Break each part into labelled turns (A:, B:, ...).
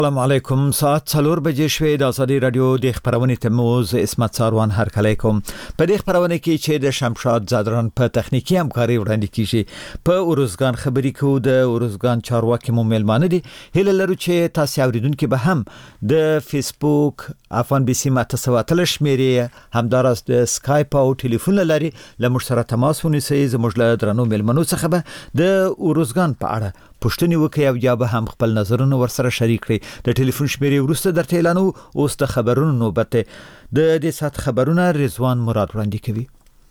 A: السلام علیکم. ساعت 4 بجې شوې د ازادي رادیو د خبرونې تموز اسمت ساروان هر کله کوم په دې خبرونه کې چې د شمشاد زادران په تخنیکی همکاري وړاندې کیږي په اورزګان خبري کو د اورزګان چارواکي مو ملمانه دي. هله لرو چې تاسو اوریدونکو به هم د فیسبوک افغان بي سي متصواتل شمیرې همدارس د اسکایپ او ټلیفون لري لمر سره تماس ونیسئ. زموږ له درنو ملمنو څخه به د اورزګان په اړه پښتني وکي او یا به هم خپل نظرونه ورسره شریک کړي. د ټلیفون شمیرې ورسته درته اعلانو. اوس د خبرونو نوبت د دې سات خبرونه رضوان مراد وړاندې کوي.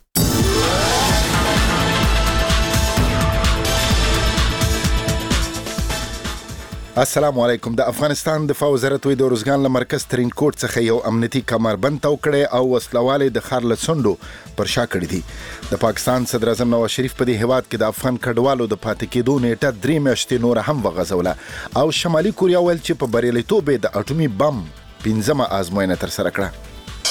B: السلام علیکم. د افغانستان دفاع وزارت د اورزګان له مرکز ترین کوټ څخه یو امنیتي کمربند تاو کړي او وسلواله د خار له سندو پر شا کړی دي. د پاکستان صدر اعظم نواز شریف په دې هواد کې د افغان کډوالو د پاتې کېدو نیټه 3 میاشتې نور هم وغځوله او شمالي کوریا ویل چې په بریالیتوب د اټومي بم 15مه آزموینه تر سره کړه.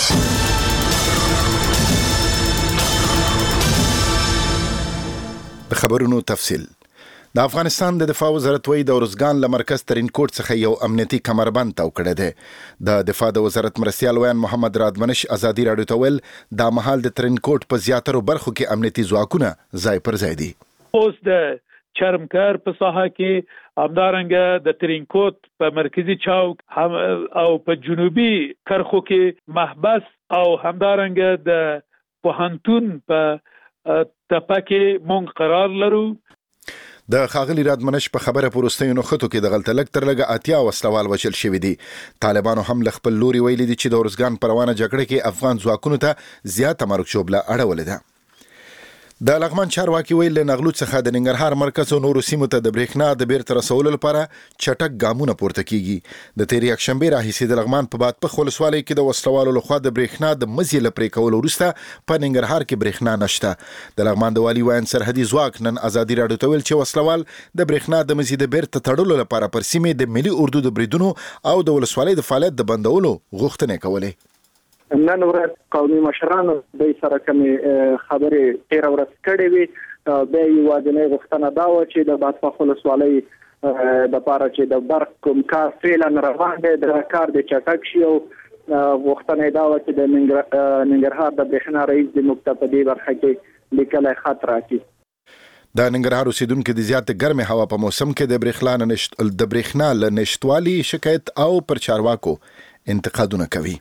B: د خبرونو تفصیل. د افغانستان د دفاع وزارت د اورزګان له مرکز ترین کوټ څخه یو امنیتي کمربند تاو کړی دی. د دفاع د وزارت مرستیال ویان محمد رادمنش ازادي رادیو ته ویل دا مهال د ترین کوټ په زیاترو برخو کې امنیتي ځواکونه ځای پر ځای دي.
C: اوس د چرمکار په ساحه کې همدارنګه د ترین کوټ په مرکزی چوک او په جنوبي کرخو کې محبس او همدارنګه د پوهنتون په تپه کې مونږ قرار لرو.
B: د خاغلی رادمنش په خبره پروستینو خطو کې د غلطلک تر لګه اتیا وسلوال وچل شوی دي. طالبانو هم ل خپل لوري ویلي دي چې د اورزګان پروانه جګړه کې افغان ځواکونو ته زیاته مرګ اړولې ده. د لغمان چارواکي ویل له نغلو څخه د ننګرهار مرکز او نورو سیمو ته د برېښنا د بیرته رسولو لپاره چټک ګامونه پورته کیږي. د تیر یک شنبه راهیسې د لغمان په بادپخ ولسوالۍ کې د وسلوالو لخوا د برېښنا د مزي لپاره کول وروسته په ننګرهار کې برېښنا نشته. د لغمان د والي وین سرحدي ځواک نن ازادي رادیو ته ویل چې وسلوال د برېښنا د مزي د بیرته تړلو لپاره پر سیمې د ملي اردو د بریدونو او د ولسوالۍ د فعالیت د بندولو غوښتنه کوله.
D: نن ورځ قومي مشرانو د سره کومې خبرې تیر ورځ کړې وي. به یو ودانۍ غوښتنه دا و چې د بادپخ ولسوالۍ د پاره چې د برق کوم کار فعلا روان دی د کار د چټک شي او غوښتنه دا و چې د ننګرهار د برېښنا رئیس د مکتب دی برخه کې لیکل خط راکړي.
B: د ننګرهار اوسیدونکو د زیات ګرمه هوا په موسم کې د برېښنا له نشټوالي شکایت او پر چارواکو انتقادونه کوي.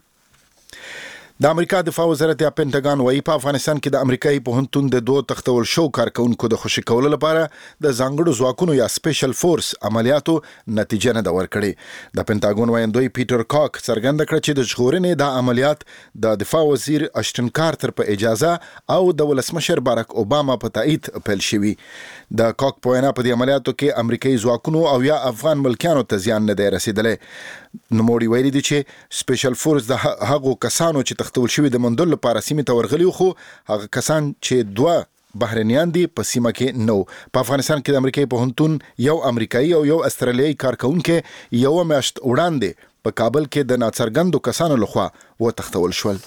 B: د امریکا دفاع وزارت یا پینټاګان وايي په افغانستان کې د امریکایي پوهنتون د 2 تختول شو کارکونکو د خوشی کولو لپاره د ځانګړو ځواکونو یا سپیشل فورس عملیاتو نتیجه نه ورکړي. د پینټاګون وایندوی پیټر کاک څرګنده کړ چې د ژغورنې د عملیات د دفاع وزیر اشتن کارتر په اجازه او د ولسمشر باراک اوباما په تایید پیل شوی. د کاک په وینا په دې عملیاتو کې امریکایي ځواکونو او یا افغان ملکیانو ته زیان نه دی رسیدلی. نوموړي ویلي دي چې سپیشل فورس د هغو کسانو چې تختول شوی د مندل لپاره سیمه ته ورغلي خو هغه کسان چې 2 بهرنیان دي په سیمه کې نو. په افغانستان کې د امریکایي پوهنتون یو امریکایي او یو استرالیایي کارکونکو یو میاشت وړاندې په کابل کې د ناڅرګندو کسانو لخوا وتختول شول.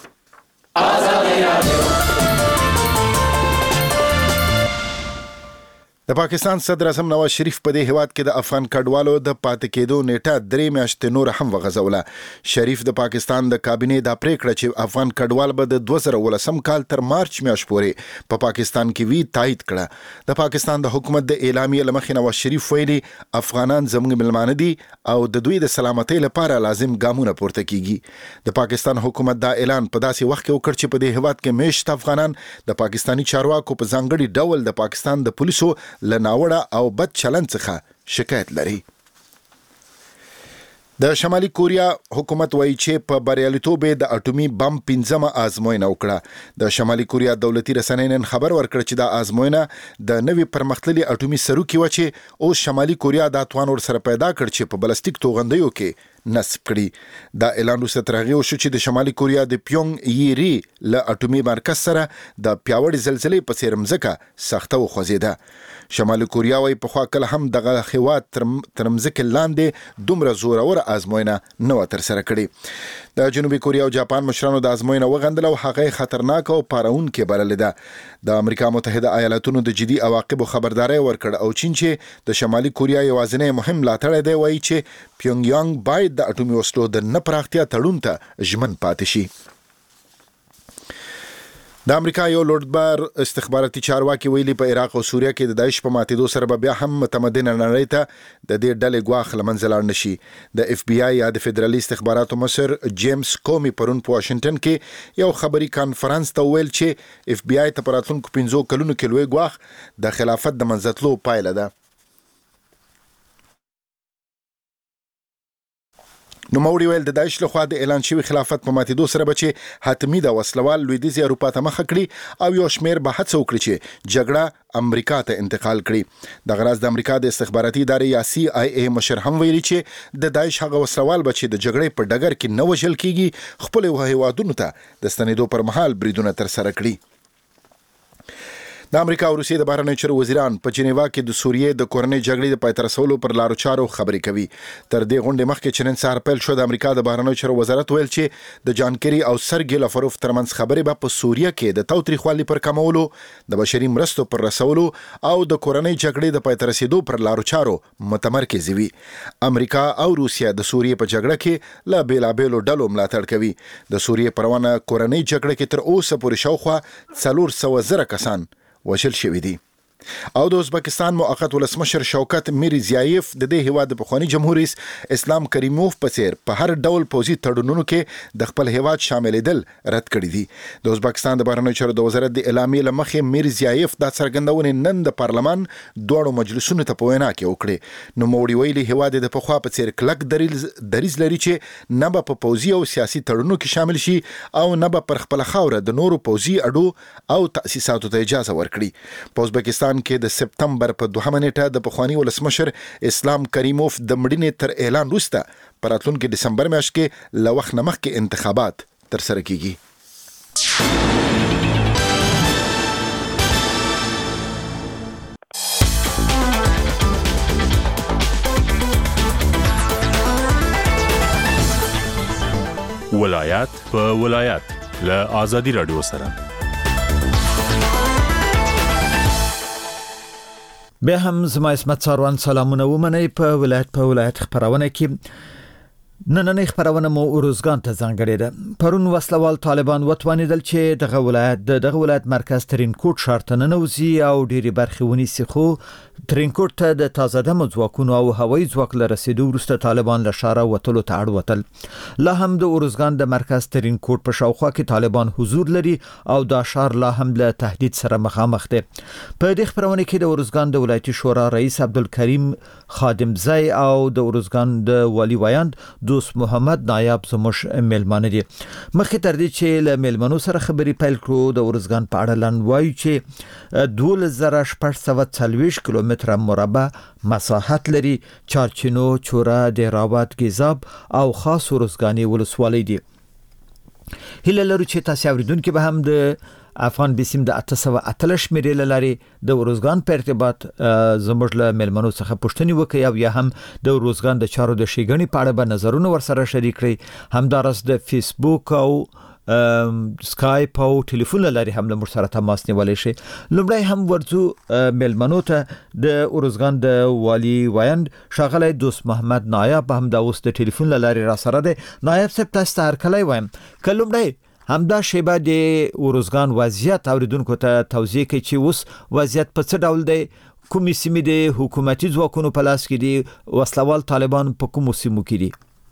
B: د پاکستان صدر اعظم نواز شریف په دې هواد کې د افغان کډوالو د پاتې کېدو نیټه 3 میاشتې نور هم وغځوله. شریف د پاکستان د کابینې د پریکړه چې افغان کډوال به د 2019 کال تر مارچ میاشت پورې په پاکستان کې وی تایید کړه. د پاکستان د حکومت د اعلامیې لمخې نواز شریف ویلي افغانان زموږ ملمانه دي او د دوی د سلامتۍ لپاره لازم ګامونه پورته کیږي. د پاکستان حکومت دا اعلان په داسې وخت کې وکړ چې په دې هواد کې میشت افغانان د پاکستانی چارواکو په ځانګړي ډول د پاکستان د پولیسو لناوړه او بد چلند څخه شکایت لري. د شمالي کوریا حکومت وایي چې په بریالیتوب د اټومي بم 15مه آزموینه وکړه. د شمالي کوریا دولتي رسنۍ نن خبر ورکړ چې دا آزموینه د نوي پرمختللي اټومي سروکي و چې اوس شمالي کوریا د توان ور سره پیدا کړ چې په بلستیک توغندیو کې نصب کړي. دا اعلان وروسته تر هغې وشو چې د شمالي کوریا د پیونګ یری له اټومي مرکز سره د پیاوړې زلزلې په څېر مځکه سخته وخوځېده. شمالي کوریا وايي پخوا کله هم دغه هېواد تر مځکې لاندې دومره زوروره ازموینه نه وه ترسره کړې. د جنوبي کوریا او جاپان مشرانو د ازموینه وغندله او هغه خطرناک او پارونکې بللې ده. د امریکا متحده ایالاتونو د جدي عواقبو خبرداري ورکړه او چین چې د شمالي کوریا یوازینی مهم ملاتړی دی وایي چې پیونګ یانګ باید د اټومي وسلو د نه پراختیا تړون ته ژمن پاتې شي. د امریکا یو لوړبر استخباراتي چارواکي ویلي په عراق او سوریه کې د داعش په ماتېدو سره به بیا هم متمدنه نړۍ ته د دې ډلې ګواښ له منځه لاړ نشي. د اف بی آی یا د فدرالي استخباراتو مشر جیمز کومي پرون په واشنگټن کې یو خبري کانفرنس ته ویل چې اف بی آی ته په راتلونکو 15 کلونو کې لوی ګواښ د خلافت د منځتلو پایله ده. نو موري ویل د داعش لخوا د اعلان شوی خلافت په ماتېدو سره به چې حتمی د وسلوال لویدیځي اروپا ته مخه کړي او یو شمیر به هڅه وکړي چې جګړه امریکا ته انتقال کړي. د غراض د امریکا د استخباراتي ادارې یا سی آی ای مشر هم ویلي چې د داعش هغه وسلوال به چې د جګړې په ډګر کې نه وژل کیږي خپل هیوادونو ته د ستنېدو پر مهال بریدونه تر سره کړي. د امریکا او روسیې د بهرنیو چارو وزیران په جنیوا کې د سوریې د کورنۍ جګړې د پای ته رسولو پر لارو چارو خبرې کوي. تر دې غونډې مخکې چې نن سهار پیل شو د امریکا د بهرنیو چارو وزارت ویل چې د جان کیری او سرګي لاروف ترمنځ خبرې به په سوریه کې د تاوتریخوالي پر کمولو، د بشري مرستو پر رسولو او د کورنۍ جګړې د پای ته رسیدو پر لارو چارو متمرکز وي. امریکا او روسیه د سوریې په جګړه کې له بیلابیلو ډلو ملاتړ کوي. د سوریې پر روانه کورنۍ جګړه کې تر اوسه پورې شاوخوا 400,000 کسان وژل شوي دي. او د ازبکستان موقت ولسمشر شوکت میرزیایف د دې هیواد د پخوانی جمهور رئیس اسلام کریموف په څیر په هر ډول پوزي تړونونو کې د خپل هیواد شاملېدل رد کړی دي. د ازبکستان د بهرنیو چارو د وزارت د اعلامیې لمخې میرزیایف دا څرګندونې نن د پارلمان دوړو مجلسونو ته په وینا کې وکړي. نو موړي ویلي هیواد د پخوا په څیر کلک دریز لري چې نه به په پوزي او سیاسي تړونونو کې شامل شي او نه به پر خپل خاوره د نورو پوزي اډو او تاسیساتو ته اجازه ورکړي. په ازبکستان کې د سپتمبر په 2 نیټه د پخوانی ولسمشر اسلام کریموف د مړینې تر اعلان وروسته په راتلونکي ډسمبر میاشت کې له وخت نه مخکې انتخابات ترسره کیږي.
E: ولایت په ولایت له آزادي رادیو سره
A: به هم زما اسمت ساروان سلامونه ومنئ. په ولایت خبرونه کې نننۍ خبرونه مو اروزګان ته ځانګړې ده. پرون وسلوال طالبان وتوانیدل چې دغه ولایت مرکز ترینکوټ ښار ته ننوځي او ډېری برخې ونیسي، خو ترینکوټ ته د تازه دمو ځواکونو او هوایي ځواک له رسیدو وروسته طالبان له ښاره وتلو ته اړ وتل. لا هم د اروزګان د مرکز ترینکوټ په شاوخوا کې طالبان حضور لري او دا ښار لا هم له تهدید سره مخامخ دی. په دې خبرونه کې د اروزګان د ولایتي شورا رئیس عبدالکریم خادمزی او د اروزګان د والی وایند دوست محمد نایاب زموږ میلمانه دي. مخکې تر دې چې له میلمنو سره خبرې پیل کړو د اروزګان په اړه لاندې وایو چې 12640 کیلومتره مربع مساحت لري. چارچینو، چوره، دیراوت، گیزاب او خاص اروزګانی ولسوالۍ دي. هیله لرو چې تاسو اوریدونکو به هم د افغان بسیم د 818 شمیرې لري د اروزګان په ارتباط زموږ له میلمنو څخه پوښتنې وکړي او یا هم د اروزګان د چارو د ښېګڼې په اړه به نظرونه ورسره شریک کړي. همدارس د فیسبوک او سکایپ او ټلیفون لري هم له موږ سره تماس نیولای شي. لومړی هم ورځو میلمنو ته د اروزګان د والی وایند ښاغلی دوست محمد نایاب هم د اوس د ټلیفون لري را سره دی. نایاب صاحب تاسو ته هرکلی وایم. که لومړی همدا شیبه د اروزګان وضعیت اوریدونکو ته توضیح کوي چې اوس وضعیت په څه ډول دی، کومې سیمې د حکومتي ځواکونو په لاس کې دي، وسلوال طالبان په کومو سیمو کې دي.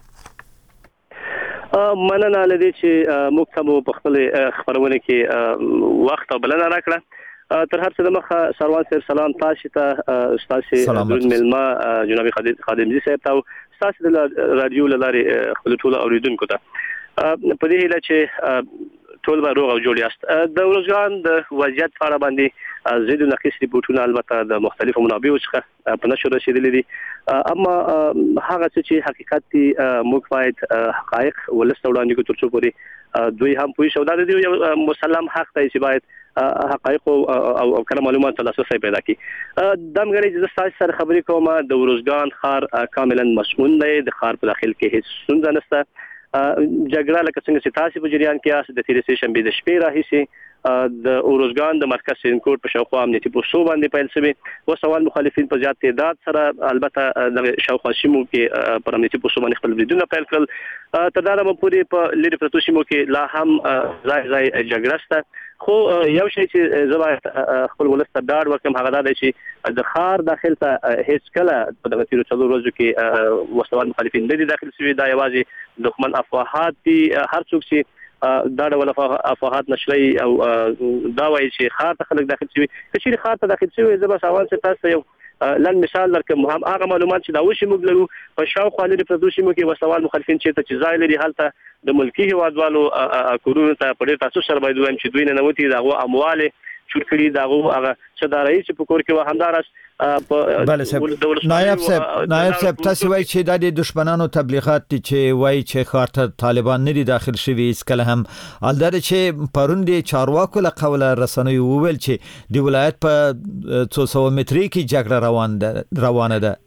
F: مننه لدې چې موږ ته په خپل خبرونه کې وخت او بلنه راکړه. تر هر څه د مخه سروان صاحب سلام تاسو ته، تاسو د ملما جناب خادمزی صاحب ته، تاسو د رادیو لارې خپل ټول اوریدونکو ته په دې هیله چې ټول به روغ او جوړ یاست. د ورځګان د وضعیت په اړه باندې زید نقص ریپورتونه البته د مختلفو منابعو څخه په نشر رسیدلي دي، اما هغه چې حقیقت دي موږ باید حقایق ولست وړاندې کوو ترڅو پورې دوی هم پوه شي. دا د یو مسلم حق دی چې باید حقایق او کله معلومات ترلاسه پیدا کی. دمګړي چې تاسو سره خبرې کوم د ورځګان ښار کاملا مسؤل دی، د ښار په داخل کې هیڅ ستونزه نشته. جګړه لکه څنګه چې تاسو په جریان کې یاست د تیرې شنبې د شپې راهیسې د اورزګان د مرکز سینکوټ په شاوخوا امنیتي پوسټو باندې پیل شوی و سوال مخالفین په زیات تعداد سره البته د شاوخوا سیمو کې پر امنیتي پوسټو باندې خپل بریدونه پیل کړل. تر دا پورې په لری پروتو سیمو کې لا هم ځای جګړه شته. خو یو شی چې زما خپل ولست ډاډ ورکم هغه دا دی چې د ښار داخل ته هیڅ کله په دغه تیرو څلور ورځو کې وسوال مخالفین نه دي داخل شوي. دا یوازې دښمن افواهات دي. هر څوک چې دا ډول افواهات نشري او دا وایي چې ښار ته خلک داخل شوي، که چیرې ښار ته داخل شوي زه به سوال چې تاسو یو لن مثال درکم. هم هغه معلومات چې دا وشي موږ لرو په شاوخوا لري پردو سیمو کې وسوال مخالفین چې ځای لري هلته د ملکی هیوادوالو کورونو ته په ډېر تاسو سره باید وایم چې دوی نه نوتی دغه امواله چور کړي دغه هغه صدارای چې په کور کې و همدارس
A: بله صاحب. نایب صاحب تاسو وایي چې د دشمنانو تبلیغات دي چې وایي چې ښار ته طالبان نه دي داخل شوي اسکله هم الدار چې پرون دي چارواکو له قوله رسنیو وویل چې د ولایت په 200 متري کې جګړه روانه ده.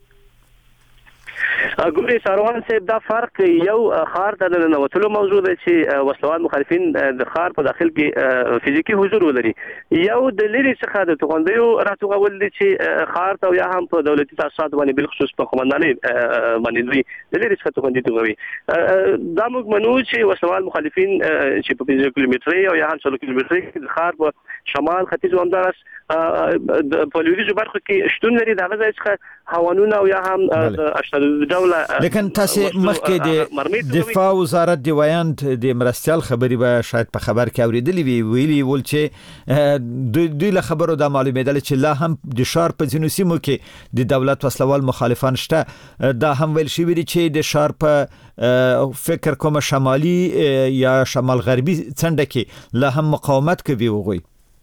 F: ګوري ساروان صاحب دا فرق یو ښار ته د نوتلو موضوع دی چې وسلوال مخالفین د ښار په داخل کې فزیکی حضور ولري، یو د لری څخه د توغندیو راتوغول دي چې ښار ته یا هم په دولتي تاسیسات باندې بل خصوص په قومندانۍ باندې دوی د لری څخه توغندي توغوي. دا موږ منو چې وسلوال مخالفین چې په 15 کیلومتر او یا هم 100 کیلومتر د ښار په شمال ختیځ او همدارس په لویدیځ برخه کې شتون لري. دا ځای څخه هوانونه او یا هم د اشتر
A: لیکن تاسو مخکې د دفاع وزارت دی وایاند د مرستيال خبري به شاید په خبر کې اوریدلې ویلي ول چې دوی له خبرو د معلومېدل چې لا هم د شار په ځینو سیمو کې د دولت وسلوال مخالفان شته. دا هم ویل شوی دی چې د شار په فکر کوم شمالي یا شمال غربي څنډه کې لا هم مقاومت کوي وغوي.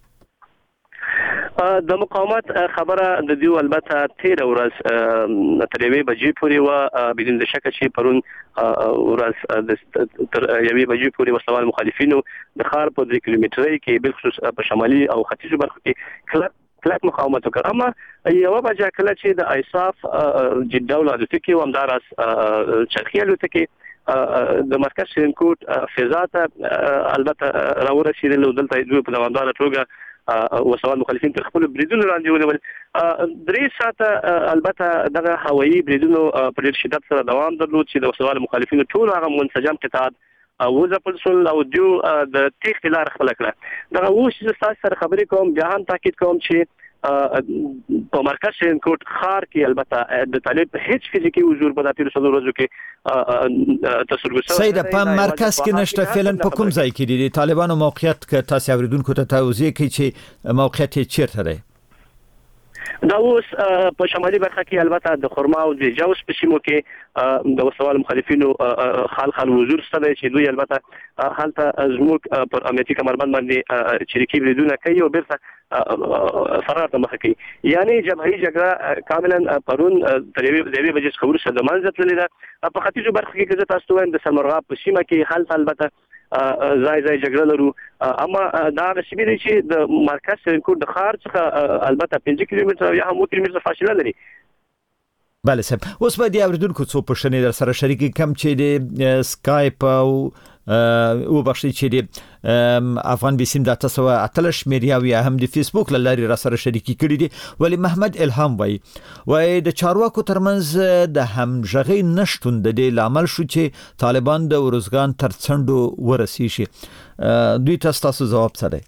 F: د مقاومت خبره د دیو البته 13 ورځ تر یوې بجې پورې و بدون د شک چې پرون ورځ تر یوې بجې پورې وسوال مخالفینو د ښار په 3 کیلومترۍ کې بالخصوص په شمالي او ختیځو برخو کې کلک مقاومت وکړ. اما یو بجې کله چې د ایصاف جده ولادت کې همدارس چرخي الوتکې د مرکز سینکوټ فضا ته البته راورسېدل دلته دوی په دوامداره توګه وسوال مخالفین تر خپل بریدونو لاندې ونیول. 3 ساعته البته دغه هوایي بریدونو په ډېر شدت سره دوام درلود چې د وسوال مخالفینو ټول هغه منسجم قطاعات وځپل شول او دیو د تېښتې لار خپله کړه. دغه اوس چې تاسو سره خبرې کوم بیا هم تاکید کوم چې په مرکز سینکوټ ښار کې البته د طالب هیڅ فزیکی حضور په داتیر څلور ورځو کې تصور شوی.
A: سید په مرکز کې نشته فعلا په کوم ځای کې دي طالبانو موقعیت که تاسو اوریدونکو ته توضیح کوي چې موقعیت چیرته دی؟
F: دا اوس په شمالي برخه کې البته د خرما او د جوس په سیمو کې د وسوال مخالفینو خال حضور ستدي چې دوی البته حالته زموږ پر امنیتي کمربند باندې چریکي بریدونه کوي او بیرته فرار ته مخه کوي. یعنی جمهوریت جګړه کاملا پرون تر یوې بجې خبر شوه د منځ تللی ده. په ختیځو برخه کې چې تاسو وایم د سمرغاب په سیمه کې حالت البته ځای جګړه لرو. اما دا رسمي دي چې د مرکز سینکوټ د ښار څخه البته 5 کیلومتر یا هم 3 کیلومتر فاصله لري.
A: بله صاحب اوس به د اوریدونکو څو پوښتنې در سره شریک کم چې د سکایپ او بخښي چې د افغان بیسیم د 8 میریا او هم د فیسبوک لاري را سره شریک کړي دي. ولی محمد الهام وای د چارواکو ترمنځ د همغږي نشټون د دې لامل شو چې طالبان د ورزګان تر څنډو ورسی شي. دوی تاسو جواب څه دی؟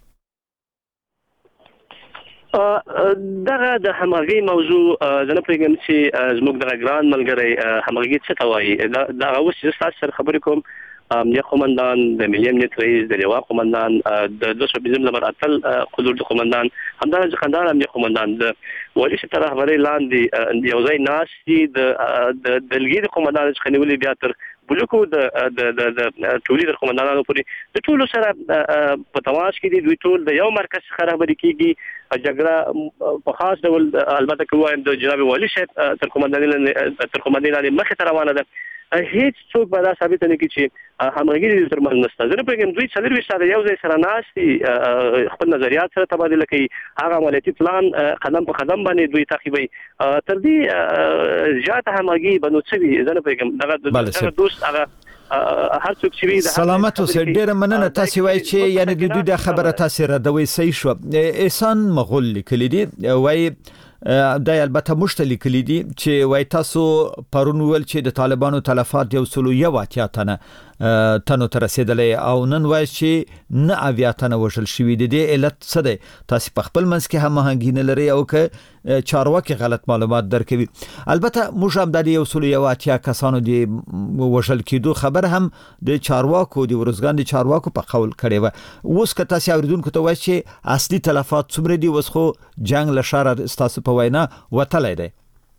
F: دغه د همغږي موضوع زنه پرېږم چې زموږ د ګران ملګری همغږي څه ته وایي. دا اوس چې تاسو سره خبرې کوم یا قومندان د ملي امنیت رئیس د لواء قومندان د 220 نمبر اتل قدرت قومندان همدارنګه خندان امنیت قومندان د ولی ستاره رهبری لاندې یو ځای ناس دي د دلګي قومندان څخه نیولې بیا تر ملکو د ټولي د قومندانانو پورې د ټولو سره په تماس کې دي. دوی ټول د یو مرکز څخه رهبري کیږي. جګړه په خاص ډول البته کوم د جناب والي صاحب تر قومندان مخه تر روانه ده. هیڅ څوک به دا ثابت نه کړي چې همغږي ترمنځ نشته. زه نه پوهیږم دوی څلور وساده یو ځای سره ناستي خپل نظریات سره تبادله کوي. هغه عملیاتي پلان قدم په قدم باندې دوی تعقیبوي. تر دې زیاته همغږي بنو څه وي زه نه پوهیږم. دغه دوست هغه هر څوک چې وي
A: سلامت اوسه. ډېر مننه. تاسو وایي چې یعنی د دوی د خبره تاسو را دوي صحیح شو. احسان مغول لیکلی دی وایي دا البته مشتلی کلی دي چې وای تاسو پرون ول چې د طالبانو تلفات 101 تنو تر رسیدلې او نن وای چې نه اویا تنه وشل شوې دي. د علت څه دی؟ تاسو په خپل منځ کې هم هنګین لري او که چارواکي غلط معلومات درکوي. البته موږ هم د 101 کسانو دی وشل کېدو خبر هم د چارواکو د ورزګان د چارواکو په قول کړي و. اوس که تاسو اوریدونکو ته وای چې اصلي تلفات څومره دي وس خو جنگ لشاره تاسو په وینا وتلای دی.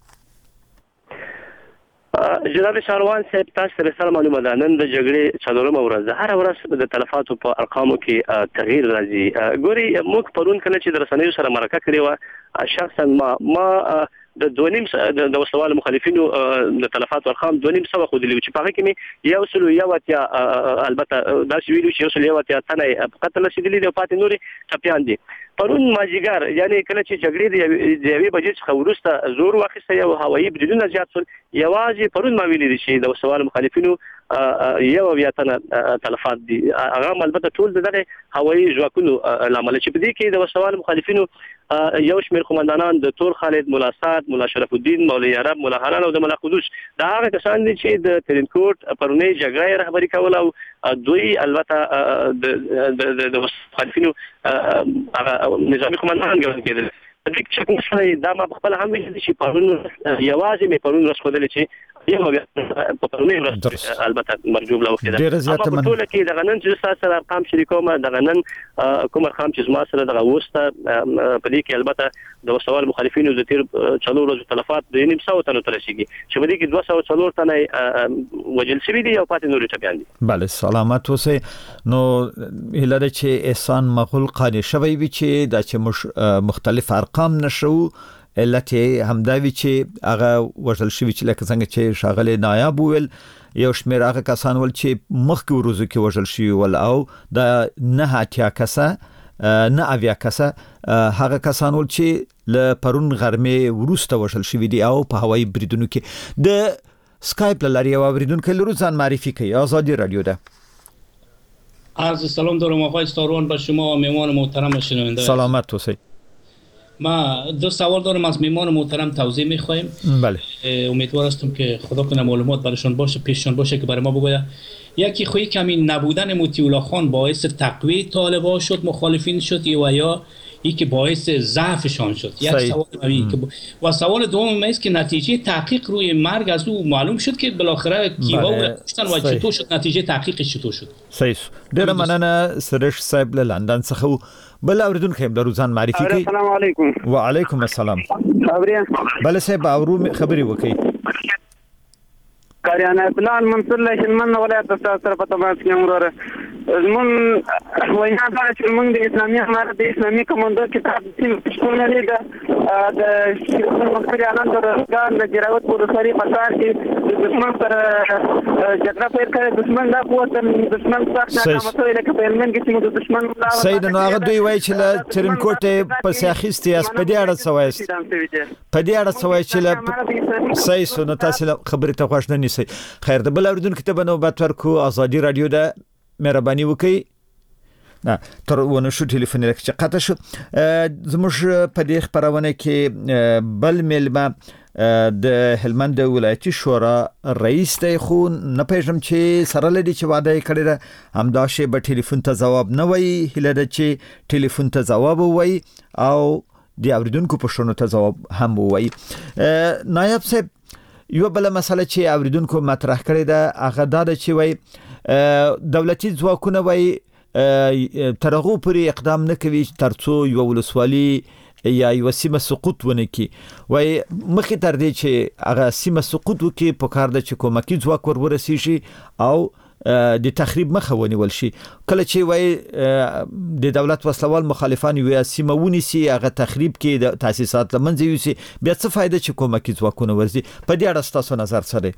F: جناب شاروان صاحب تاسو سره معلومه ده نن د جګړې څلورمه ورځ ده. هر ورځ د تلفاتو په ارقامو کې تغییر راځي. ګوري موږ پرون کله چې د رسنیو سره مرکه کړې و شخصا ما د 2.5 د وسوال مخالفینو د تلفات ارقام 2.5 خو دي چې په هغه کې مې یو سلو یو اتیا البته دا ویلو چې یو سلو یو اتیا تنه قتل شدلی د پاتې نوري ټپيان دي. پرون ماجیګر یعنی کله چې جګړې د یوې بجې څخه ورسته زور واخیسته یو هوایي بریدونه زیات شول. یوازې پرون ما ویلي چې د وسوال مخالفینو یو بیا تنه تلفات دي. هغه البته ټول دغه هوایي ځواکونو لامل چې په دې کې د وسوال مخالفینو یو شمېر قومندانان د تور خالد، مولا سعد، مولا شرف الدین، مولوی عرب، مولا حنان او د مولا قدوس دا هغه کسان دي چې د ترینکوټ پرونی جګړې رهبری کول او دوی البته د مخالفینو نظامی قومندانان ګڼل کېدل. د دې چې دا ما خپل هم ویل چې پرون یوازې مې پرون رسول چې یو په پرونی ورځ البته مرجوب لا وکړه. په ټول کې د غنن چې تاسو سره ارقام شریکوم د غنن کوم ارقام چې ما سره د وسته په دې کې البته د وسوال مخالفینو د تیر 4 ورځې تلفات د 900 تنو تر رسیدي چې په دې کې 204 تنه وجل شوی دي او پاتې نور ټپيان دي.
A: بله سلامت اوسه. نو هلته چې احسان مغول قانې شوی وي چې د چې مختلف ارقام نشو علت همداوی چې هغه وژل شوی چې لکه څنګه چې شاغله نایب ویل یو شمېر هغه کسان ول چې مخکې ورځو کې وژل شوی ول او د نه اتیا کسه نه اویا کسه هغه کسان ول چې ل پرون غرمه ورسته وژل شوی دي او په هوایي بریدونو کې د اسکایپ لاري او بریدونکو لرو ځان معرفی کوي. آزادی رادیو ده.
G: عرض سلام دارم آقای ستارون به شما و مهمان محترم شنونده.
A: سلامت باشید.
G: ما دو سوال دارم از مهمان محترم توضیح می‌خوایم.
A: بله.
G: امیدوار هستم که خدا کنه معلومات برایشان باشه پیششان باشه که برای ما بگوید. یکی خوی کمی نبودن مطیع الله خان باعث تقویت طالبان شد مخالفین شد و یا یکی باعث ضعفشان شد. یک سوال و سوال دوم است که نتیجه تحقیق روی مرگ از او معلوم شد که بالاخره کیوا و کشتن و چطور شد نتیجه تحقیقش چطور شد.
A: صحیح. ډیر مننه سرش صاحب له لندن څخه بل اوریدونکو د روزان معرفي کوي.
H: السلام علیکم.
A: وعلیکم السلام.
H: خبرې
A: بل صاحب اورو خبري وکي.
H: کاریانه پلان منصور لشن من ولایت سره په تماس کې امر من وینا دا چې موږ د اسلامي امارت د اسلامي کمانډو کتاب چې څنګه لري د مخکریانو د روزګار د جراوت په سری پسار کې د دشمن سره جګړه پیل کړي. دشمن دا قوت دشمن سخت ناکامه شوی لکه په علمن کې چې د دشمن
A: سید نو هغه دوی وایي چې له ترینکوټ په سیاخستي اس په دې اړه سوایست په دې اړه سوای چې له صحیح سن تاسو خبرې ته خوښ نه نسی. خیر د بل اوریدونکو ته بنوبت ورکو. آزادی رادیو ده مهرباني وکړئ. نه تر ونه شو ټلیفون لکه چې قطع شو. زموږ په دې خبرونه کې بل ملما د هلمند ولایتي شورا رئیس دی خو نه پېژم چې سره لدی چې وعده یې کړی ده همدا شی به ټلیفون ته جواب نه وایي. هله ده چې ټلیفون ته جواب وایي او د اوریدونکو پوښتنو ته جواب هم وایي. نایب صاحب یو بل مسله چې اوریدونکو مطرح کړی ده هغه دا ده چې وایي دولتي ځواکونه وایي ترغو پرې اقدام نه کوي ترڅو یو ولسوالي یا یو سیمه سقوط ونه کی وای مخې تر دې چې هغه سیمه سقوط وکي په کار د چې کومکی ځواک ورسیږي او د تخریب مخه ونیول شي. کله چې وای د دولت وسلوال مخالفان یو سیمه ونیسي هغه تخریب کې د تاسیسات لمنځه یوسي بیا څه فائدہ چې کومکی ځواکونه ورزي. په دې اړه تاسو نظر سره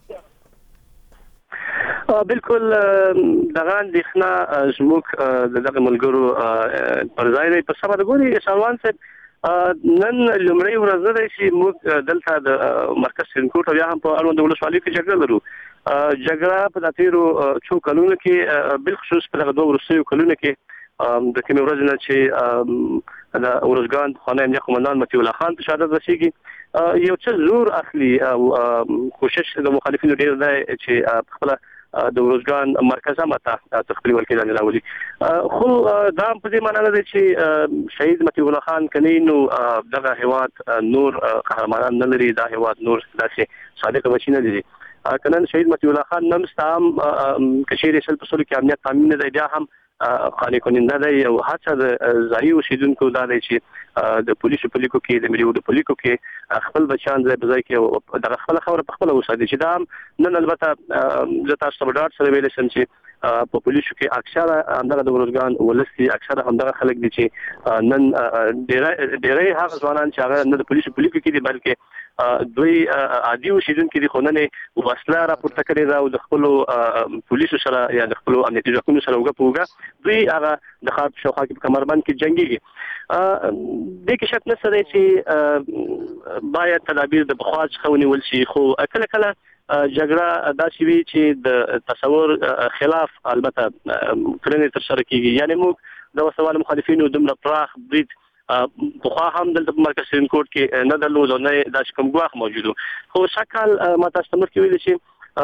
F: بالکل دغه اندېښنه زموږ دغه ملګرو پر ځای دی. په سبا د ګوري سروان صاحب نن لمړی ورځ ده چې موږ دلته د مرکز سرینکوټ او یا هم په اړوند ولسوالۍ کې جګړه لرو. جګړه په تیرو څو کلونو کې بالخصوص په دغه دوه وروستیو کلونو کې د کومې ورځې نه چې د اورزګان خانه امنیه قومندان مطیع الله خان په شهادت رسیږي یو څه زور اخلي او کوشش د مخالفینو ډیر دی چې خپل د اورزګان مرکزه ماته تخپل ولکې نه راولي. خو دا په دې معنی نه دی چې شهید مطیع الله خان کني نو دغه هیواد نور قهرمانان نه لري. دا هیواد نور داسې صادق بچی نه دي. کنن شهید مطیع الله خان نم ستام کشیر سل پسول کې امنیت تامین دی بیا هم قانې کننده دی او هڅه د ځای اوسیدونکو دا دی چې د پولیسو په لیکو کې د ملي د پولیسو کې خپل بچان ځای په ځای کې د خپل خبره په خپل وساتي چې دا نن البته زه تاسو ته ډاټ سره ویل سم چې په پولیسو کې اکثره همدغه د ورزګان ولستي اکثره همدغه خلک دي چې نن ډېرې هغه ځوانان چې هغه نه د پولیسو په لیکو کې دي بلکې دوی عادي اوسیدونکو دي خو نه وسله راپورته کړې ده او د خپل پولیسو سره یا د خپل امنیتي ځواکونو سره وګپوګه دوی هغه د خاط شوخه کې په کمربند کې جنگيږي. د کې شک نشته چې باید تدابیر د بخوا څخه ونیول شي. خو کله کله جګړه داسې وي چې د تصور خلاف البته کړنې تر سره کیږي. یعنی موږ د وسوال مخالفینو دومره پراخ برید په هم د مرکز سرینکوټ کې نه درلود او نه د کوم ګواخ موجود. خو شکل ما تاسو ته ویل شي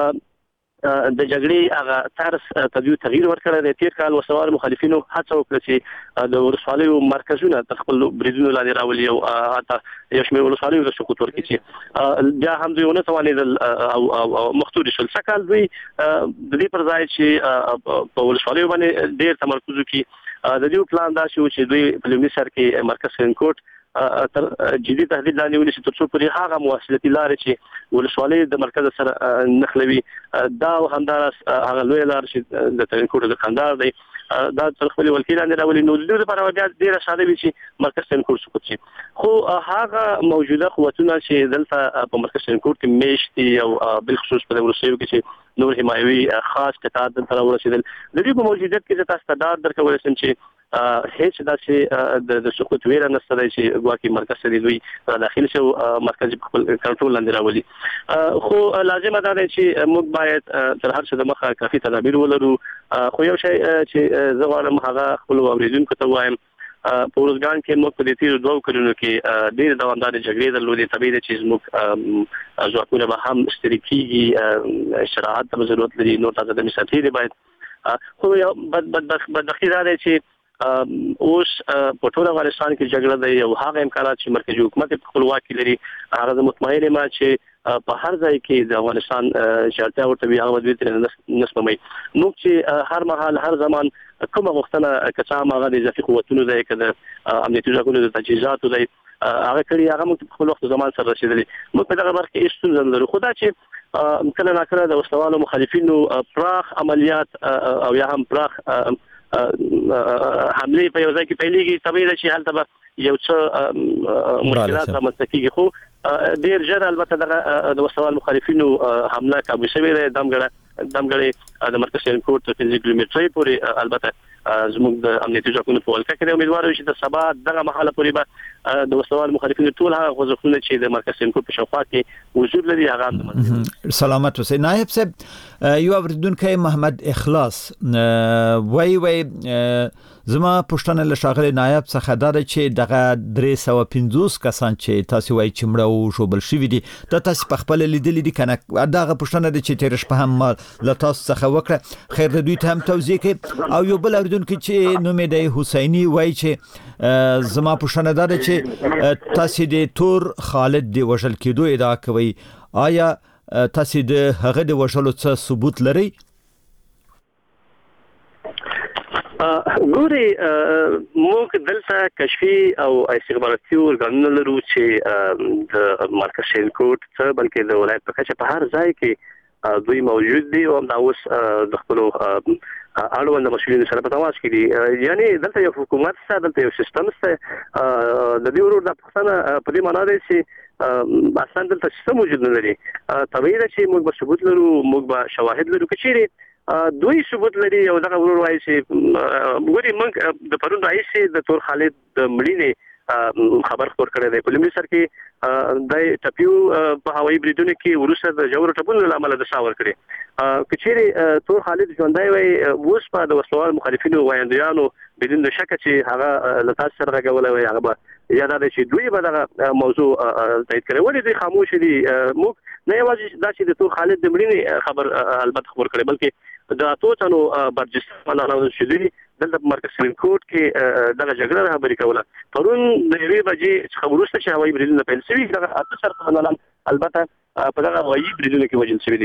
F: د جګړې هغه طرز تغییر ورکړی دی. تیر کال وسوال مخالفینو هڅه وکړه چې د ولسوالیو مرکزونه د خپل بریدونو لاندې راولي او حتی یو شمېر ولسوالیو ته سقوط ورکړي چې بیا هم دوی ونه توانېدل او مخدود شول. شکل دوی د دې پر ځای چې په ولسوالیو باندې ډېر تمرکز وکړي د دې پلان دا شو چې دوی په لومړي سر کې مرکز سرینکوټ تر جدي تهدید لاندې ونیسي تر څو پورې هغه مواصلاتي لارې چې ولسوالۍ د مرکز سره نښلوي دا همداراز هغه لوی لار چې د سرینکوټ د کندهار دی دا تر خپل ولکې لاندې راولي نو د دې لپاره بیا ډېره ساده وي چې مرکز سرینکوټ سقوط شي. خو هغه موجوده قوتونه چې دلته په مرکز سرینکوټ کې میشتي او بالخصوص په وروستیو کې چې نور حمایوي خاص قطاع دلته راورسېدل د دې په موجودیت کې تاسو ته ډاډ درکولی شم چې هیڅ داسې د سقوط ویره نشته دی چې ګواکې مرکز سره دوی داخل شو مرکز په خپل کنټرول لاندې راولي. خو لازمه ده چې موږ باید تر هر څه د مخه کافي تدابیر ولرو. خو یو شی چې زه غواړم هغه خپل اوریدونکو ته وایم په ورزګان کې موږ په دې تیرو دوه کلونو کې ډېر دوامدارې جګړې درلودې. طبیعي ده چې موږ ځواکونه به هم ستړي کېږي استراحت ته ضرورت لري نور تازه دمې ساتي دی باید. خو یو بدبختي دا دی چې اوس په ټول افغانستان کې جګړه دی او هغه امکانات چې مرکزي حکومت په خپل واک کې لري هغه مطمئن یم چې په هر ځای کې د افغانستان شرطه ورته وي هغه دوی تر نسمي موږ چې هر مهال هر زمان کومه غوښتنه کچا ماغه د اضافي قوتونو دی کده امنیتي ځواکونو د تجهیزاتو دی هغه کړي هغه موږ په خپل وخت زمان سره رسیدلی موږ په دغه برخه کې ستونزه لرو. خو دا چې کله ناکله د وسوالو مخالفینو پراخ عملیات او یا هم پراخ حمله په یو ځای کې پیلېږي طبیعي ده چې هلته به یو څه مشکلات رامنځته کېږي. خو ډېر ژر البته دغه د وسوال مخالفینو حمله کابو شوې ده. دمګړې د مرکز سرینکوټ تر 5 کیلومترۍ پورې البته زموږ د امنیتي ځواکونو په ولکه کې امیدوار یو چې د سبا دغه مهاله پورې به د وسوال مخالفینو ټول هغه غوښتنې چې د مرکز سرینکوټ په شاوخوا کې وجود لري هغه
A: سلامت اوسئ. نائب صاحب یو اوریدونکی محمد اخلاص وای زما پښتنه له شاغلي نائب څخه دا چې دغه 350 کسان چې تاسو وای چې مړه او شوبل شوی دي د تاسو په خپل لیدلې دي کنه دغه پښتنه د چې تیر شپه هم له تاسو څخه وکړه خیر د دوی ته هم توضیح کړي او یو بل اوریدونکو چې نوم دی حسیني وای چې زما پښتنه دا چې تاسو د تور خالد دی وژل کېدو ادعا کوي آیا تاسو د هغه د وژلو څه ثبوت لرئ؟
F: ګوري موږ دلته کشفي او استخباراتي ورګانونه لرو چې د مرکز شینکوټ څخه بلکې د ولایت په کچه په هر ځای کې دوی موجود دي او دا اوس د خپل اړوند مسؤلینو سره په تماس کې دي. یعنی دلته یو حکومت سره دلته یو سیستم سره د دې ورور د پښتنه په دې معنی دی چې اصلا دلته سیستم موجود نه لري. طبیعي ده چې موږ به ثبوت لرو، موږ به شواهد لرو. کچېرې دوی ثبوت لري او دغه ورور وایي چې ګوري موږ د پرون راځي د تور خالد د مړینې خبر خبر کړی دی. په لومړي سر کې د ټپیو په هوایي بریدونو کې وروسته د جوړ ټپونو له امله د شاور کړی. کچېرې تور خالد ژوندی وای اوس په د وسلوال مخالفینو وایندیانو بدون شک چې هغه له تاسو سره راغلی وای هغه به یاد ده چې دوی به دغه موضوع تایید کړي. ولې دوی خاموش دي؟ موږ نه یوازې دا چې د تور خالد د مړینې خبر البته خبر کړي بلکې د اتو تنو برجستان نه شوي دلته مرکز شینکوټ کې دغه جګړه خبرې کوله. پرون د یوې بجې څخه وروسته چې هوایي بریدونه پیل شوي دغه اته سرتمنان البته په دغه هوایي بریدونو کې وژل شوي دي.